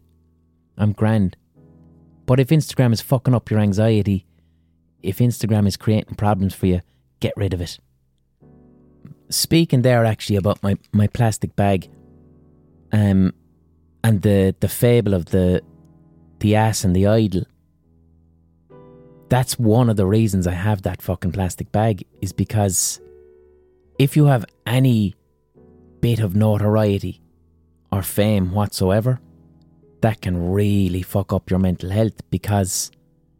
But if Instagram is fucking up your anxiety, if Instagram is creating problems for you, get rid of it. Speaking there actually about my plastic bag, and the fable of the ass and the idol. That's one of the reasons I have that fucking plastic bag, is because if you have any bit of notoriety or fame whatsoever, that can really fuck up your mental health, because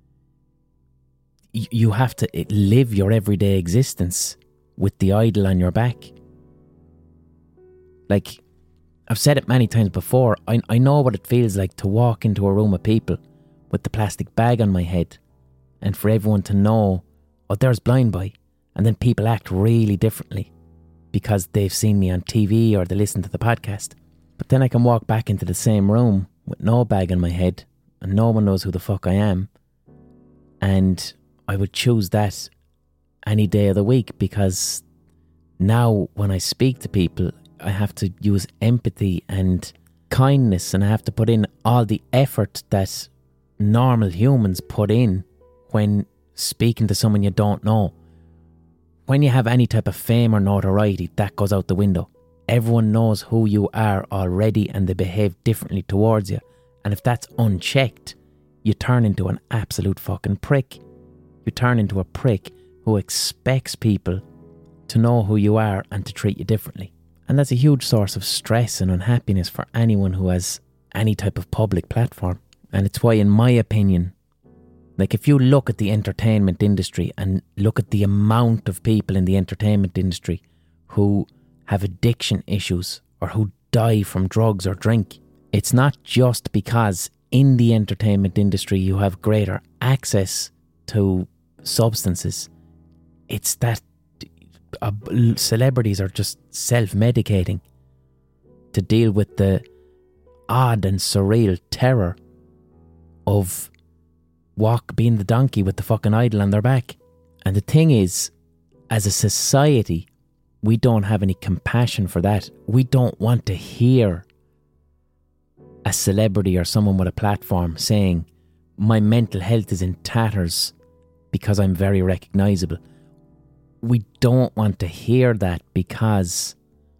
you have to live your everyday existence with the idol on your back. Like, I've said it many times before, I know what it feels like to walk into a room of people with the plastic bag on my head, and for everyone to know, oh, there's Blind Boy, and then people act really differently because they've seen me on TV or they listen to the podcast. But then I can walk back into the same room with no bag on my head and no one knows who the fuck I am, and I would choose that any day of the week, because now when I speak to people, I have to use empathy and kindness, and I have to put in all the effort that normal humans put in when speaking to someone you don't know. When you have any type of fame or notoriety, that goes out the window. Everyone knows who you are already and they behave differently towards you. And if that's unchecked, you turn into an absolute fucking prick. You turn into a prick who expects people to know who you are and to treat you differently. And that's a huge source of stress and unhappiness for anyone who has any type of public platform. And it's why, in my opinion, like, if you look at the entertainment industry and look at the amount of people in the entertainment industry who have addiction issues or who die from drugs or drink, it's not just because in the entertainment industry you have greater access to substances. It's that celebrities are just self-medicating to deal with the odd and surreal terror of being the donkey with the fucking idol on their back. And the thing is, as a society, we don't have any compassion for that. We don't want to hear a celebrity or someone with a platform saying, my mental health is in tatters because I'm very recognisable. We don't want to hear that because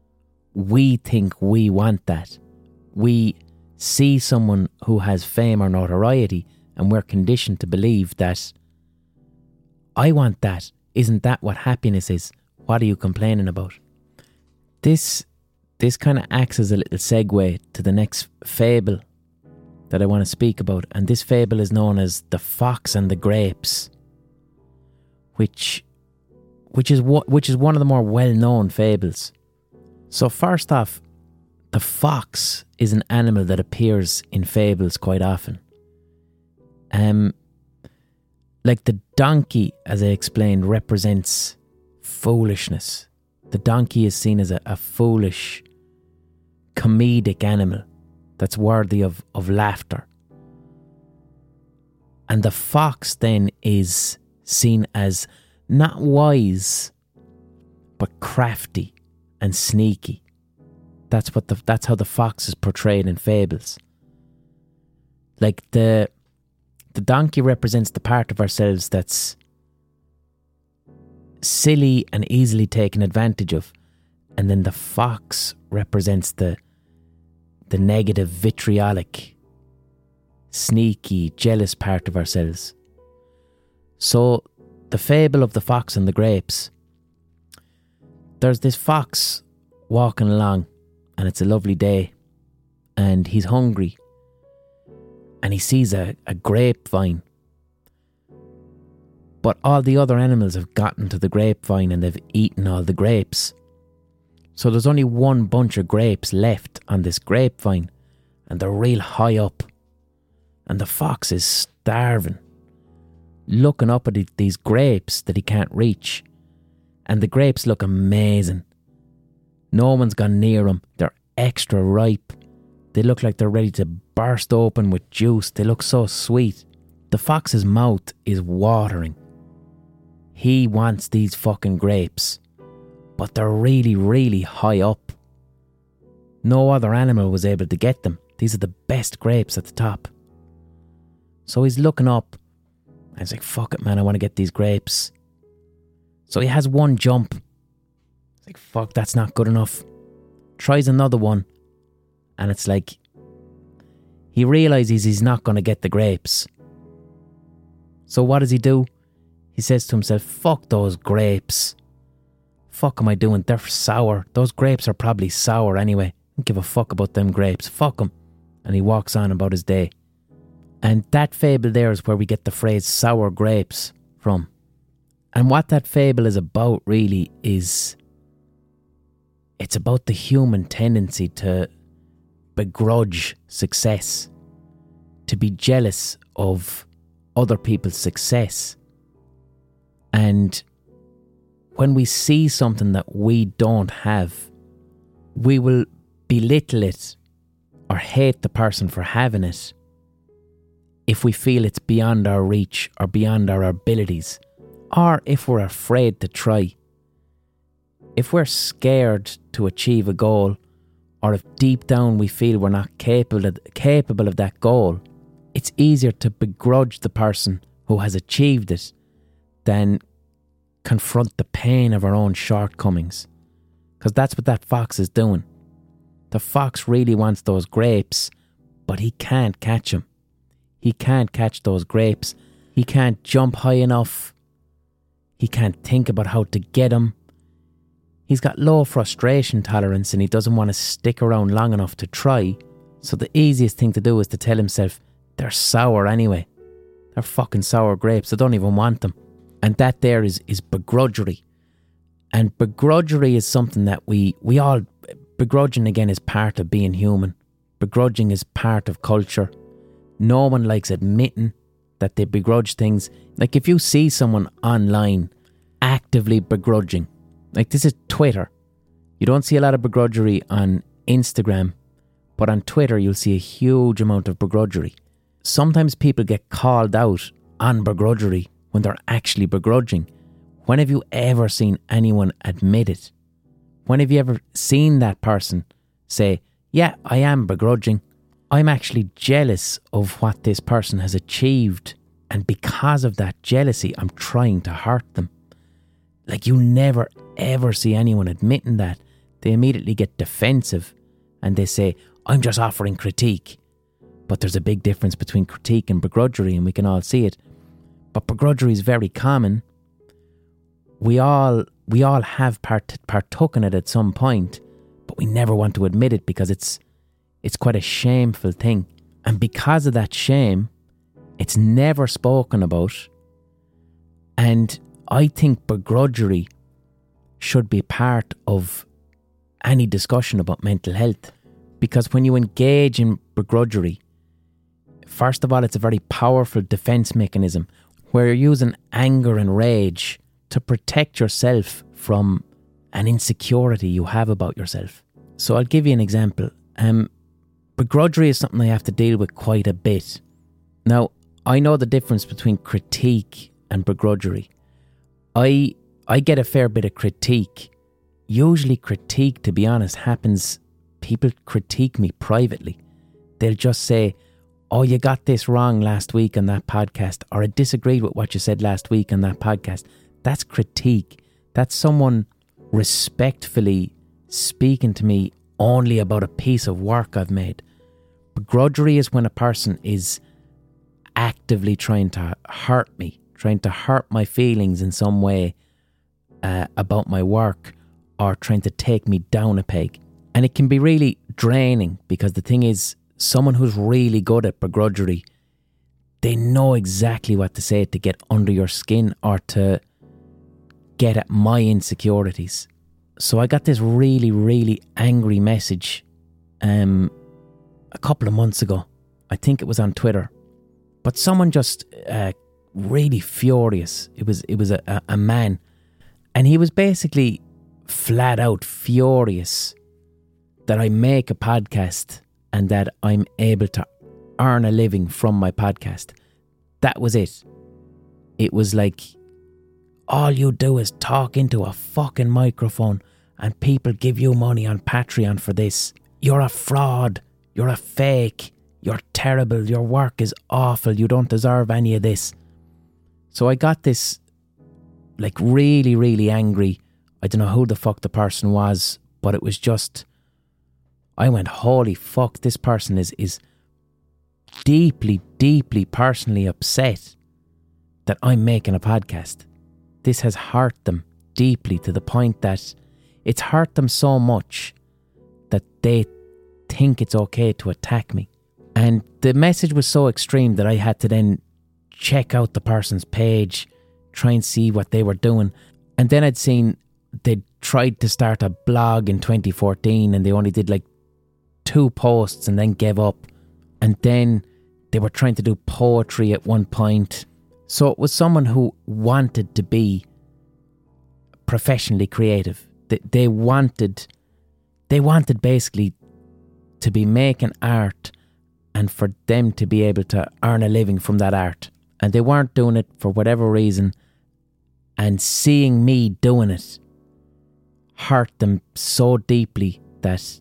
we think we want that. We see someone who has fame or notoriety and we're conditioned to believe that, I want that. Isn't that what happiness is? What are you complaining about? This kind of acts as a little segue to the next fable that I want to speak about. And this fable is known as The Fox and the Grapes, which is one of the more well-known fables. So first off, the fox is an animal that appears in fables quite often. Like the donkey, as I explained, represents foolishness. The donkey is seen as a foolish, comedic animal that's worthy of laughter. And the fox then is seen as not wise, but crafty and sneaky. That's how the fox is portrayed in fables. Like the donkey represents the part of ourselves that's silly and easily taken advantage of. And then the fox represents the negative, vitriolic, sneaky, jealous part of ourselves. So the fable of the fox and the grapes. There's this fox walking along, and it's a lovely day, and he's hungry, and he sees a grapevine. But all the other animals have gotten to the grapevine and they've eaten all the grapes. So there's only one bunch of grapes left on this grapevine, and they're real high up. And the fox is starving, looking up at these grapes that he can't reach. And the grapes look amazing. No one's gone near them. They're extra ripe. They look like they're ready to burst open with juice. They look so sweet. The fox's mouth is watering. He wants these fucking grapes. But they're really, really high up. No other animal was able to get them. These are the best grapes at the top. So he's looking up. And he's like, fuck it, man, I want to get these grapes. So he has one jump. He's like, fuck, that's not good enough. Tries another one. And it's like, he realises he's not going to get the grapes. So what does he do? He says to himself, fuck those grapes. Fuck am I doing? They're sour. Those grapes are probably sour anyway. Don't give a fuck about them grapes. Fuck them. And he walks on about his day. And that fable there is where we get the phrase sour grapes from. And what that fable is about really is, it's about the human tendency to begrudge success, to be jealous of other people's success. And when we see something that we don't have, we will belittle it or hate the person for having it if we feel it's beyond our reach or beyond our abilities, or if we're afraid to try. If we're scared to achieve a goal, or if deep down we feel we're not capable of that goal, it's easier to begrudge the person who has achieved it than confront the pain of our own shortcomings. Because that's what that fox is doing. The fox really wants those grapes, but he can't catch them. He can't catch those grapes. He can't jump high enough. He can't think about how to get them. He's got low frustration tolerance and he doesn't want to stick around long enough to try. So the easiest thing to do is to tell himself, they're sour anyway. They're fucking sour grapes. I don't even want them. And that there is begrudgery. And begrudgery is something that we all... Begrudging again is part of being human. Begrudging is part of culture. No one likes admitting that they begrudge things. Like if you see someone online actively begrudging, like this is Twitter. You don't see a lot of begrudgery on Instagram, but on Twitter you'll see a huge amount of begrudgery. Sometimes people get called out on begrudgery when they're actually begrudging. When have you ever seen anyone admit it? When have you ever seen that person say, yeah, I am begrudging. I'm actually jealous of what this person has achieved. And because of that jealousy, I'm trying to hurt them. Like you never ever see anyone admitting that. They immediately get defensive and they say, I'm just offering critique. But there's a big difference between critique and begrudgery, and we can all see it. But begrudgery is very common. We all have partook in it at some point, but we never want to admit it because it's quite a shameful thing. And because of that shame, it's never spoken about. And I think begrudgery should be part of any discussion about mental health. Because when you engage in begrudgery, first of all, it's a very powerful defense mechanism where you're using anger and rage to protect yourself from an insecurity you have about yourself. So I'll give you an example. Begrudgery is something I have to deal with quite a bit. Now, I know the difference between critique and begrudgery. I get a fair bit of critique. Usually critique, to be honest, happens... People critique me privately. They'll just say, oh, you got this wrong last week on that podcast, or I disagreed with what you said last week on that podcast. That's critique. That's someone respectfully speaking to me only about a piece of work I've made. Begrudgery is when a person is actively trying to hurt me, trying to hurt my feelings in some way about my work, or trying to take me down a peg. And it can be really draining, because the thing is, someone who's really good at begrudgery, they know exactly what to say to get under your skin or to get at my insecurities. So I got this really, really angry message a couple of months ago. I think it was on Twitter. But someone just really furious. It was a man. And he was basically flat out furious that I make a podcast and that I'm able to earn a living from my podcast. That was it. It was like, all you do is talk into a fucking microphone and people give you money on Patreon for this. You're a fraud. You're a fake. You're terrible. Your work is awful. You don't deserve any of this. So I got this like really, really angry. I don't know who the fuck the person was, but it was just, I went, holy fuck, this person is deeply, deeply personally upset that I'm making a podcast. This has hurt them deeply, to the point that it's hurt them so much that they think it's okay to attack me. And the message was so extreme that I had to then check out the person's page, try and see what they were doing. And then I'd seen they'd tried to start a blog in 2014 and they only did like 2 posts and then gave up. And then they were trying to do poetry at one point. So it was someone who wanted to be professionally creative. They wanted basically to be making art and for them to be able to earn a living from that art. And they weren't doing it for whatever reason. And seeing me doing it hurt them so deeply that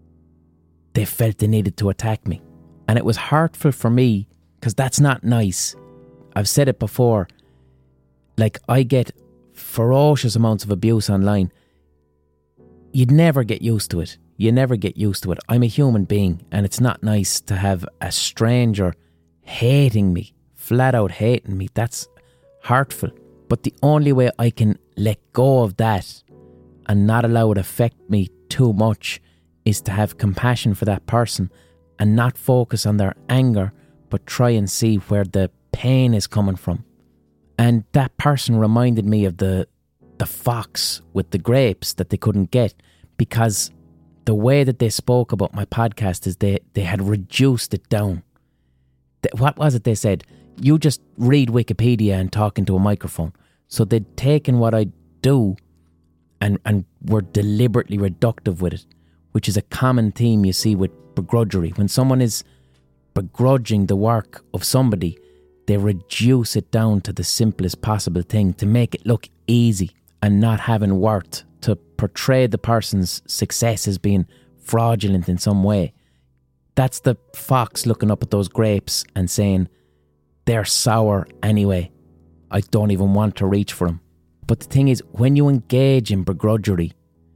they felt they needed to attack me. And it was hurtful for me because that's not nice. I've said it before. Like, I get ferocious amounts of abuse online. You'd never get used to it. You never get used to it. I'm a human being and it's not nice to have a stranger hating me, flat out hating me. That's hurtful. But the only way I can let go of that and not allow it to affect me too much is to have compassion for that person and not focus on their anger, but try and see where the pain is coming from. And that person reminded me of the fox with the grapes that they couldn't get, because the way that they spoke about my podcast is they had reduced it down. What was it they said? You just read Wikipedia and talk into a microphone. So they'd taken what I do and were deliberately reductive with it, which is a common theme you see with begrudgery. When someone is begrudging the work of somebody, they reduce it down to the simplest possible thing to make it look easy and not having worth, to portray the person's success as being fraudulent in some way. That's the fox looking up at those grapes and saying, they're sour anyway. I don't even want to reach for them. But the thing is, when you engage in begrudgery,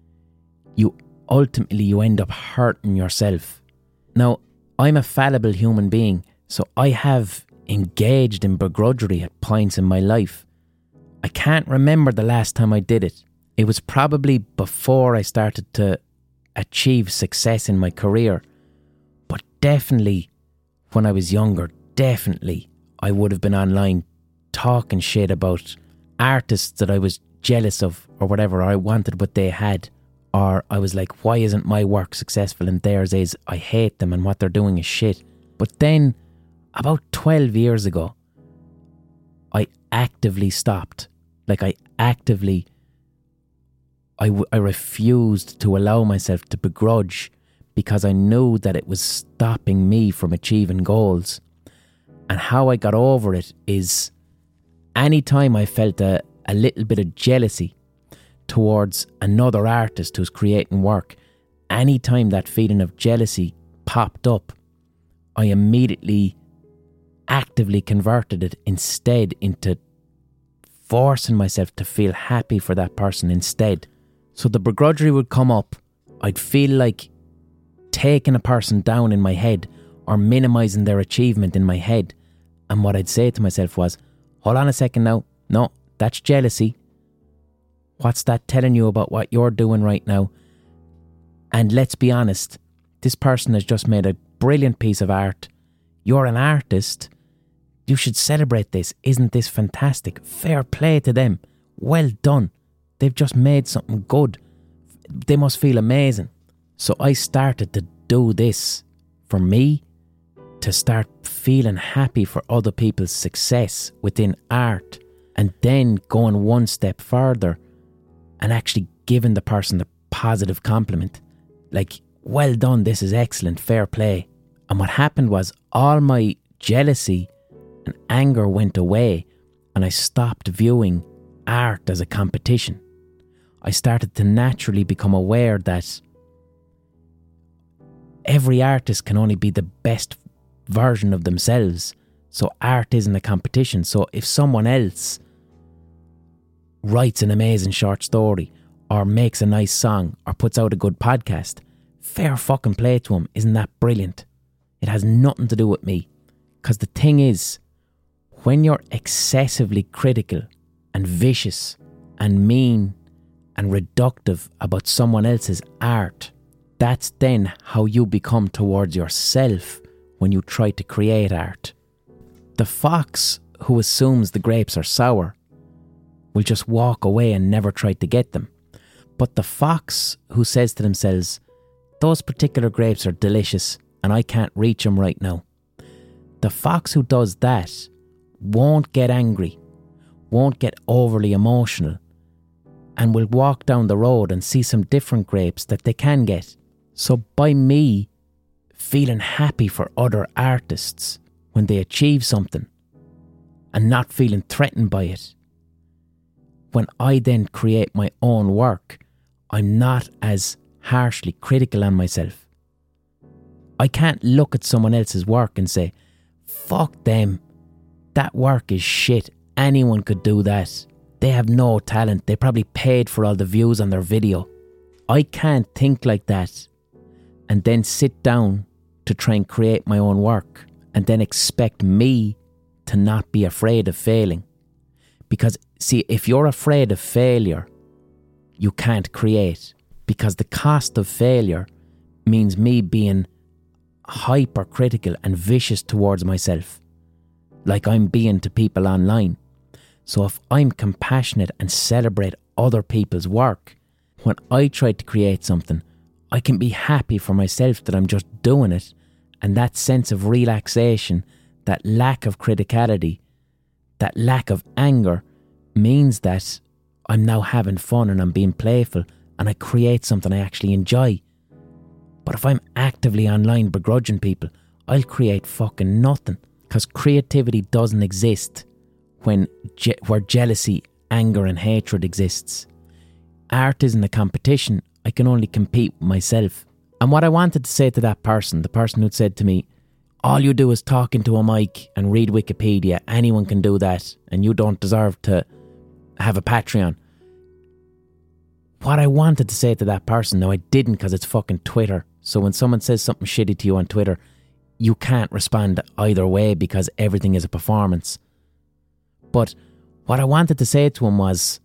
you end up hurting yourself. Now, I'm a fallible human being, so I have engaged in begrudgery at points in my life. I can't remember the last time I did it. It was probably before I started to achieve success in my career. But definitely, when I was younger, I would have been online talking shit about artists that I was jealous of or whatever, or I wanted what they had. Or I was like, why isn't my work successful and theirs is? I hate them and what they're doing is shit. But then, about 12 years ago, I actively stopped. Like, I refused to allow myself to begrudge, because I knew that it was stopping me from achieving goals. And how I got over it is, anytime I felt a little bit of jealousy towards another artist who's creating work, anytime that feeling of jealousy popped up, I immediately actively converted it instead into forcing myself to feel happy for that person instead. So the begrudgery would come up I'd feel like taking a person down in my head or minimising their achievement in my head. And what I'd say to myself was, hold on a second now. No, that's jealousy. What's that telling you about what you're doing right now? And let's be honest, this person has just made a brilliant piece of art. You're an artist. You should celebrate this. Isn't this fantastic? Fair play to them. Well done. They've just made something good. They must feel amazing. So I started to do this for me, to start feeling happy for other people's success within art, and then going one step further and actually giving the person the positive compliment. Like, well done, this is excellent, fair play. And what happened was all my jealousy and anger went away, and I stopped viewing art as a competition. I started to naturally become aware that every artist can only be the best version of themselves. So art isn't a competition. So if someone else writes an amazing short story or makes a nice song or puts out a good podcast, fair fucking play to him. Isn't that brilliant? It has nothing to do with me. Because the thing is, when you're excessively critical and vicious and mean and reductive about someone else's art, that's then how you become towards yourself when you try to create art. The fox who assumes the grapes are sour will just walk away and never try to get them. But the fox who says to themselves, those particular grapes are delicious and I can't reach them right now. The fox who does that won't get angry, won't get overly emotional, and will walk down the road and see some different grapes that they can get. So by me feeling happy for other artists when they achieve something and not feeling threatened by it, when I then create my own work, I'm not as harshly critical on myself. I can't look at someone else's work and say, fuck them, that work is shit, anyone could do that, they have no talent, they probably paid for all the views on their video. I can't think like that and then sit down to try and create my own work and then expect me to not be afraid of failing. Because, see, if you're afraid of failure, you can't create. Because the cost of failure means me being hypercritical and vicious towards myself, like I'm being to people online. So if I'm compassionate and celebrate other people's work, when I try to create something, I can be happy for myself that I'm just doing it, and that sense of relaxation, that lack of criticality, that lack of anger means that I'm now having fun and I'm being playful and I create something I actually enjoy. But if I'm actively online begrudging people, I'll create fucking nothing, because creativity doesn't exist where jealousy, anger and hatred exists. Art isn't a competition. I can only compete with myself. And what I wanted to say to that person, the person who'd said to me, all you do is talk into a mic and read Wikipedia, anyone can do that and you don't deserve to have a Patreon. What I wanted to say to that person, now I didn't because it's fucking Twitter. So when someone says something shitty to you on Twitter, you can't respond either way because everything is a performance. But what I wanted to say to him was,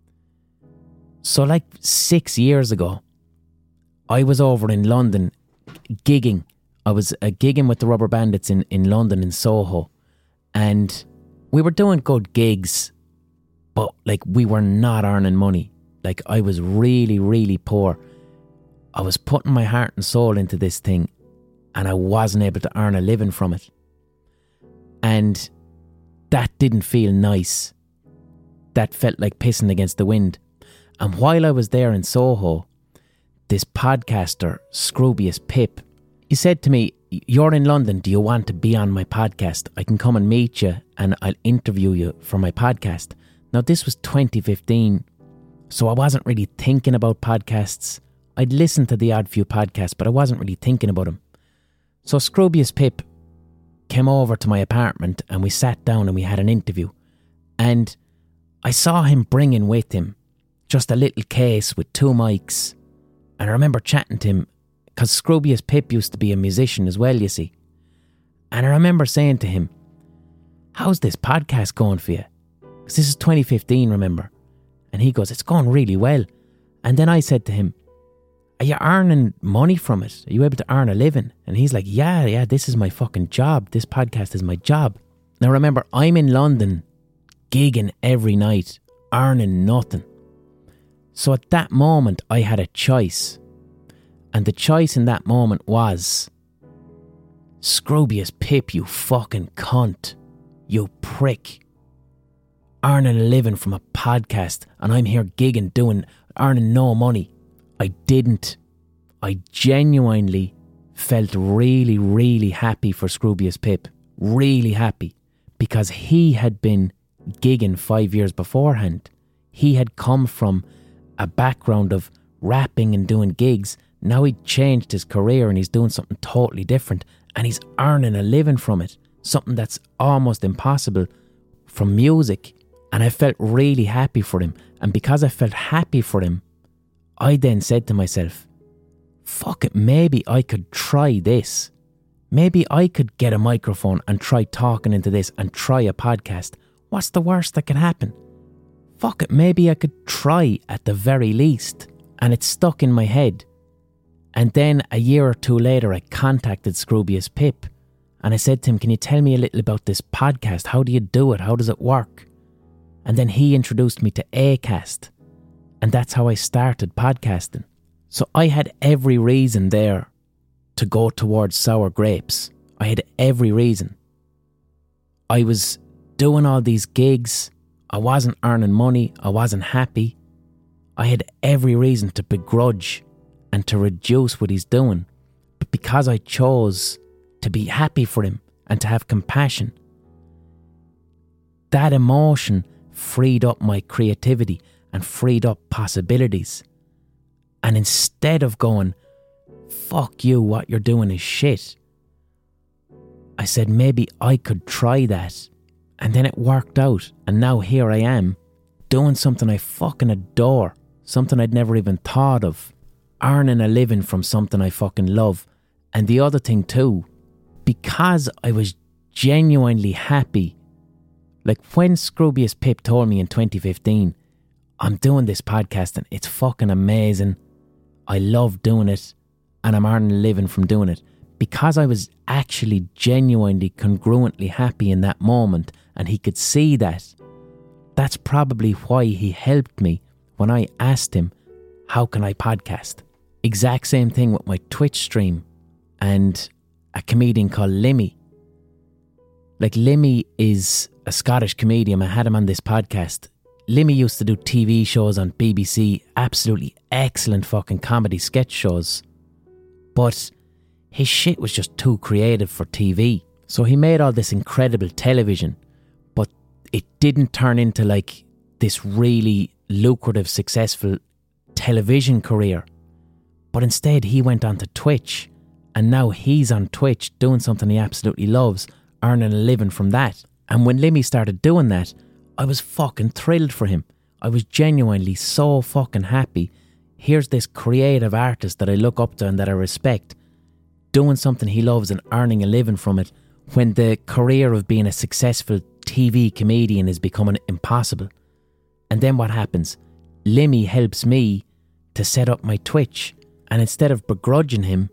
so like 6 years ago, I was over in London gigging. I was gigging with the Rubber Bandits in London, in Soho. And we were doing good gigs, but like we were not earning money. Like I was really, really poor. I was putting my heart and soul into this thing and I wasn't able to earn a living from it. And that didn't feel nice. That felt like pissing against the wind. And while I was there in Soho, this podcaster, Scroobius Pip, he said to me, you're in London, do you want to be on my podcast? I can come and meet you and I'll interview you for my podcast. Now this was 2015, so I wasn't really thinking about podcasts. I'd listened to the odd few podcasts, but I wasn't really thinking about them. So Scroobius Pip came over to my apartment and we sat down and we had an interview. And I saw him bringing with him just a little case with 2 mics And I remember chatting to him, because Scroobius Pip used to be a musician as well, you see. And I remember saying to him, how's this podcast going for you? Because this is 2015, remember? And he goes, it's going really well. And then I said to him, are you earning money from it? Are you able to earn a living? And he's like, yeah, this is my fucking job. This podcast is my job. Now remember, I'm in London, gigging every night, earning nothing. So at that moment, I had a choice. And the choice in that moment was, Scroobius Pip, you fucking cunt. You prick. Earning a living from a podcast, and I'm here gigging, earning no money. I didn't. I genuinely felt really, really happy for Scroobius Pip. Really happy. Because he had been gigging 5 years beforehand. He had come from a background of rapping and doing gigs. Now he'd changed his career and he's doing something totally different. And he's earning a living from it. Something that's almost impossible from music. And I felt really happy for him. And because I felt happy for him, I then said to myself, fuck it, maybe I could try this. Maybe I could get a microphone and try talking into this and try a podcast. What's the worst that can happen? Fuck it, maybe I could try at the very least. And it stuck in my head. And then a year or two later, I contacted Scroobius Pip. And I said to him, can you tell me a little about this podcast? How do you do it? How does it work? And then he introduced me to Acast. And that's how I started podcasting. So I had every reason there to go towards Sour Grapes. I had every reason. I was doing all these gigs. I wasn't earning money. I wasn't happy. I had every reason to begrudge and to reduce what he's doing. But because I chose to be happy for him and to have compassion, that emotion freed up my creativity and freed up possibilities. And instead of going, fuck you, what you're doing is shit, I said maybe I could try that. And then it worked out. And now here I am, doing something I fucking adore, something I'd never even thought of, earning a living from something I fucking love. And the other thing too, because I was genuinely happy, like when Scroobius Pip told me in 2015, I'm doing this podcast and it's fucking amazing. I love doing it and I'm earning a living from doing it. Because I was actually genuinely, congruently happy in that moment and he could see that, that's probably why he helped me when I asked him, how can I podcast? Exact same thing with my Twitch stream and a comedian called Limmy. Like Limmy is a Scottish comedian. I had him on this podcast. Limmy used to do TV shows on BBC, absolutely excellent fucking comedy sketch shows. But his shit was just too creative for TV. So he made all this incredible television, but it didn't turn into like this really lucrative, successful television career. But instead he went on to Twitch, and now he's on Twitch doing something he absolutely loves, earning a living from that. And when Limmy started doing that, I was fucking thrilled for him. I was genuinely so fucking happy. Here's this creative artist that I look up to and that I respect, doing something he loves and earning a living from it, when the career of being a successful TV comedian is becoming impossible. And then what happens? Limmy helps me to set up my Twitch. And instead of begrudging him,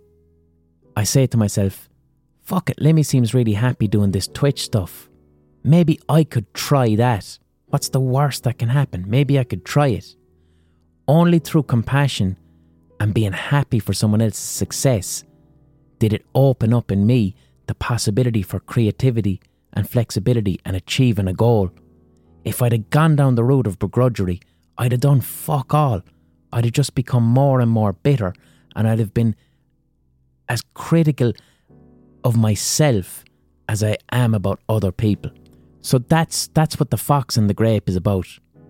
I say to myself, fuck it, Limmy seems really happy doing this Twitch stuff. Maybe I could try that. What's the worst that can happen? Maybe I could try it. Only through compassion and being happy for someone else's success did it open up in me the possibility for creativity and flexibility and achieving a goal. If I'd have gone down the route of begrudgery, I'd have done fuck all. I'd have just become more and more bitter, and I'd have been as critical of myself as I am about other people. So that's what The Fox and the Grape is about.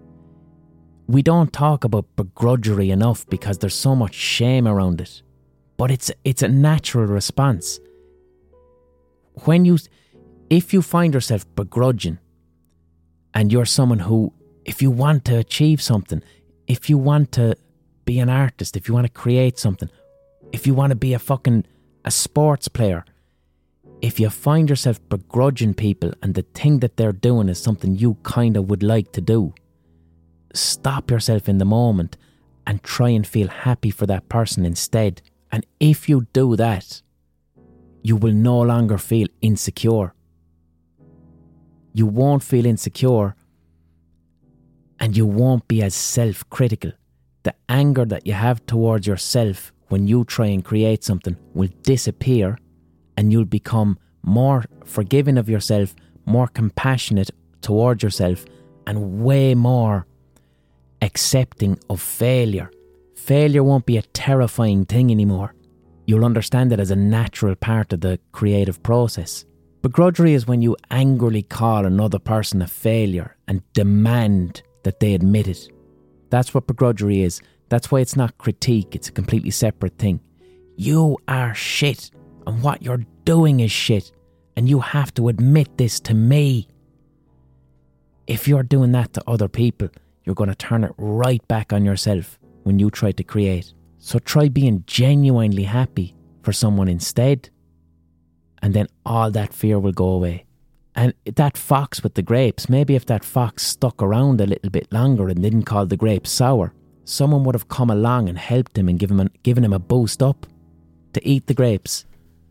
We don't talk about begrudgery enough because there's so much shame around it. But it's a natural response. If you find yourself begrudging, and you're someone who, if you want to achieve something, if you want to be an artist, if you want to create something, if you want to be a sports player, if you find yourself begrudging people and the thing that they're doing is something you kind of would like to do, stop yourself in the moment and try and feel happy for that person instead. And if you do that, you will no longer feel insecure. You won't feel insecure and you won't be as self-critical. The anger that you have towards yourself when you try and create something will disappear and you'll become more forgiving of yourself, more compassionate towards yourself, and way more accepting of failure. Failure won't be a terrifying thing anymore. You'll understand it as a natural part of the creative process. Begrudgery is when you angrily call another person a failure and demand that they admit it. That's what begrudgery is. That's why it's not critique, it's a completely separate thing. You are shit, and what you're doing is shit, and you have to admit this to me. If you're doing that to other people, you're going to turn it right back on yourself when you try to create. So try being genuinely happy for someone instead, and then all that fear will go away. And that fox with the grapes, maybe if that fox stuck around a little bit longer and didn't call the grapes sour, someone would have come along and helped him and given him a boost up to eat the grapes.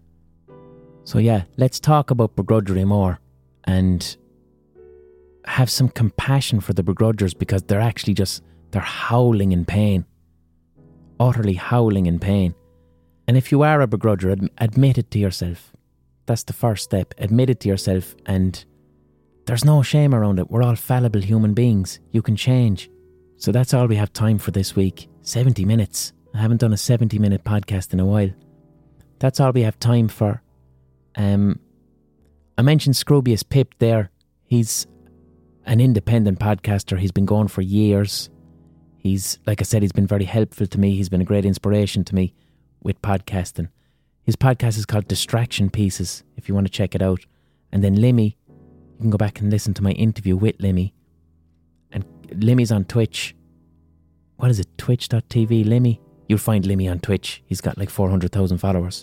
So yeah, let's talk about begrudgery more and have some compassion for the begrudgers, because they're actually they're howling in pain. Utterly howling in pain. And if you are a begrudger, admit it to yourself. That's the first step. Admit it to yourself, and there's no shame around it. We're all fallible human beings. You can change. So that's all we have time for this week. 70 minutes. I haven't done a 70-minute podcast in a while. That's all we have time for. I mentioned Scroobius Pip there. He's an independent podcaster. He's been going for years. He's, like I said, he's been very helpful to me. He's been a great inspiration to me with podcasting. His podcast is called Distraction Pieces, if you want to check it out. And then Limmy, you can go back and listen to my interview with Limmy. And Limmy's on Twitch. What is it? Twitch.tv, Limmy? You'll find Limmy on Twitch. He's got like 400,000 followers.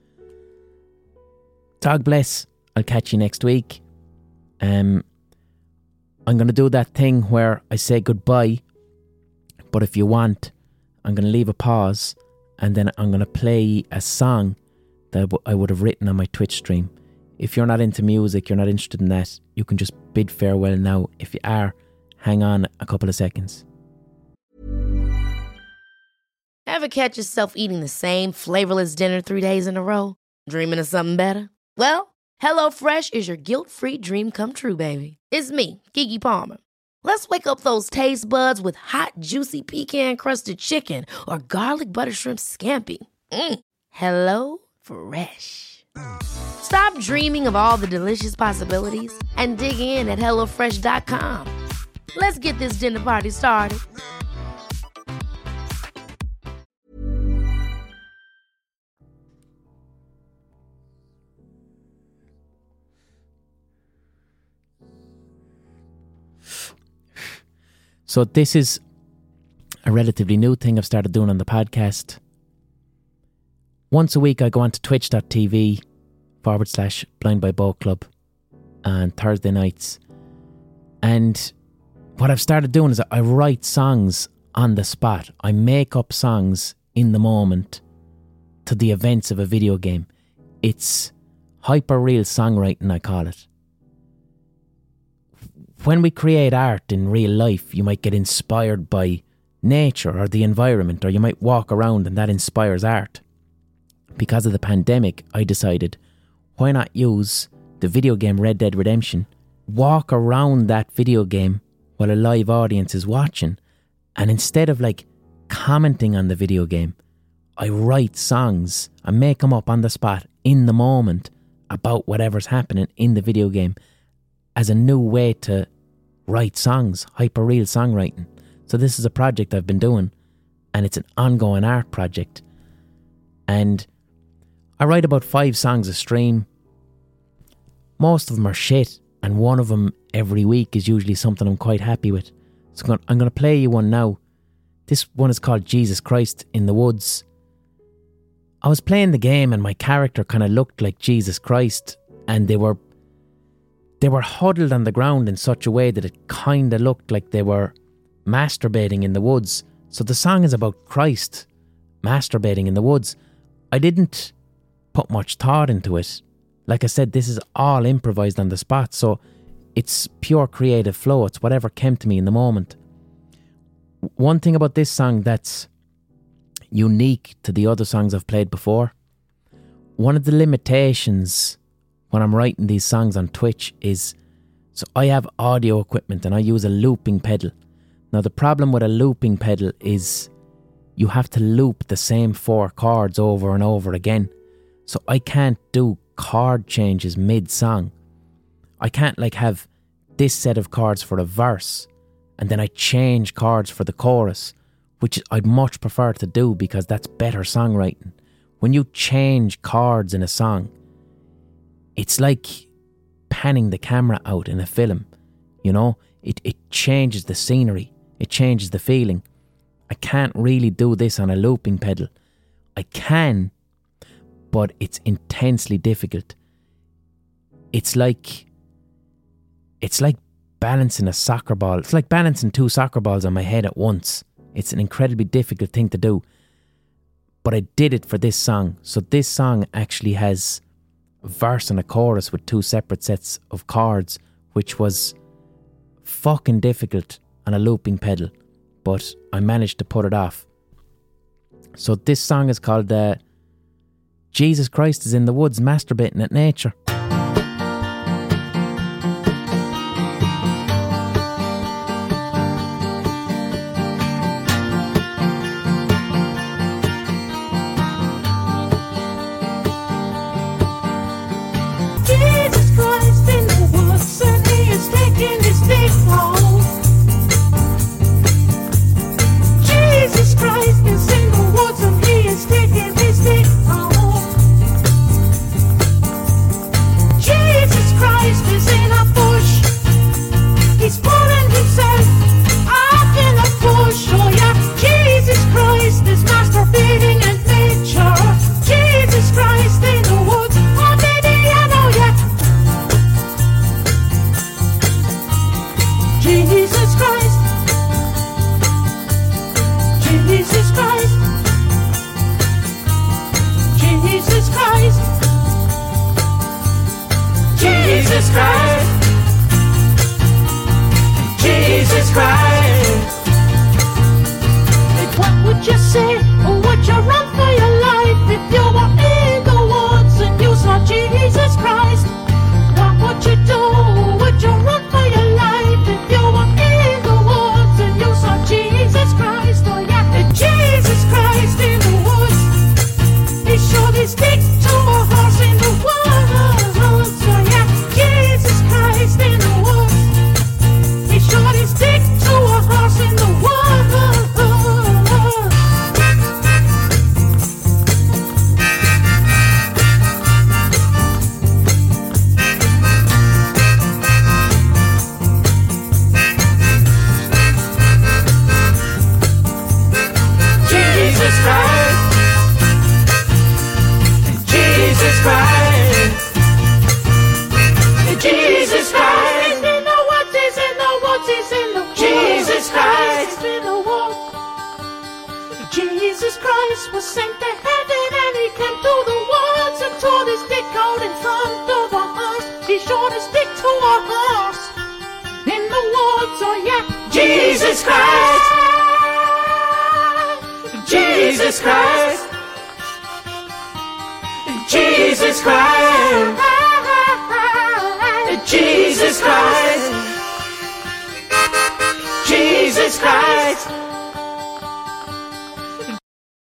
God bless. I'll catch you next week. I'm going to do that thing where I say goodbye, but if you want, I'm going to leave a pause and then I'm going to play a song that I would have written on my Twitch stream. If you're not into music, you're not interested in that, you can just bid farewell now. If you are, hang on a couple of seconds. Ever catch yourself eating the same flavorless dinner 3 days in a row? Dreaming of something better? Well, HelloFresh is your guilt-free dream come true, baby. It's me, Keke Palmer. Let's wake up those taste buds with hot, juicy pecan-crusted chicken or garlic butter shrimp scampi. Hello Fresh. Stop dreaming of all the delicious possibilities and dig in at HelloFresh.com. Let's get this dinner party started. So this is a relatively new thing I've started doing on the podcast. Once a week I go on to twitch.tv/Blind by Boat Club on Thursday nights. And what I've started doing is I write songs on the spot. I make up songs in the moment to the events of a video game. It's hyper-real songwriting, I call it. When we create art in real life, you might get inspired by nature or the environment, or you might walk around and that inspires art. Because of the pandemic, I decided, why not use the video game Red Dead Redemption, walk around that video game while a live audience is watching, and instead of commenting on the video game, I write songs. I make them up on the spot, in the moment, about whatever's happening in the video game, as a new way to write songs, hyper-real songwriting. So this is a project I've been doing, and it's an ongoing art project. And I write about 5 songs a stream. Most of them are shit, and one of them every week is usually something I'm quite happy with. So I'm going to play you one now. This one is called Jesus Christ in the Woods. I was playing the game and my character kind of looked like Jesus Christ, and they were huddled on the ground in such a way that it kind of looked like they were masturbating in the woods. So the song is about Christ masturbating in the woods. I didn't put much thought into it. Like I said, this is all improvised on the spot, so it's pure creative flow. It's whatever came to me in the moment. One thing about this song that's unique to the other songs I've played before, one of the limitations when I'm writing these songs on Twitch is, so I have audio equipment and I use a looping pedal. Now the problem with a looping pedal is you have to loop the same 4 chords over and over again. So I can't do chord changes mid-song. I can't like have this set of chords for a verse and then I change chords for the chorus, which I'd much prefer to do because that's better songwriting. When you change chords in a song, it's like panning the camera out in a film, you know? It changes the scenery. It changes the feeling. I can't really do this on a looping pedal. I can, but it's intensely difficult. It's like balancing a soccer ball. It's like balancing 2 soccer balls on my head at once. It's an incredibly difficult thing to do. But I did it for this song. So this song actually has a verse and a chorus with 2 separate sets of chords, which was fucking difficult on a looping pedal. But I managed to put it off. So this song is called Jesus Christ is in the Woods Masturbating at Nature. Jesus Christ,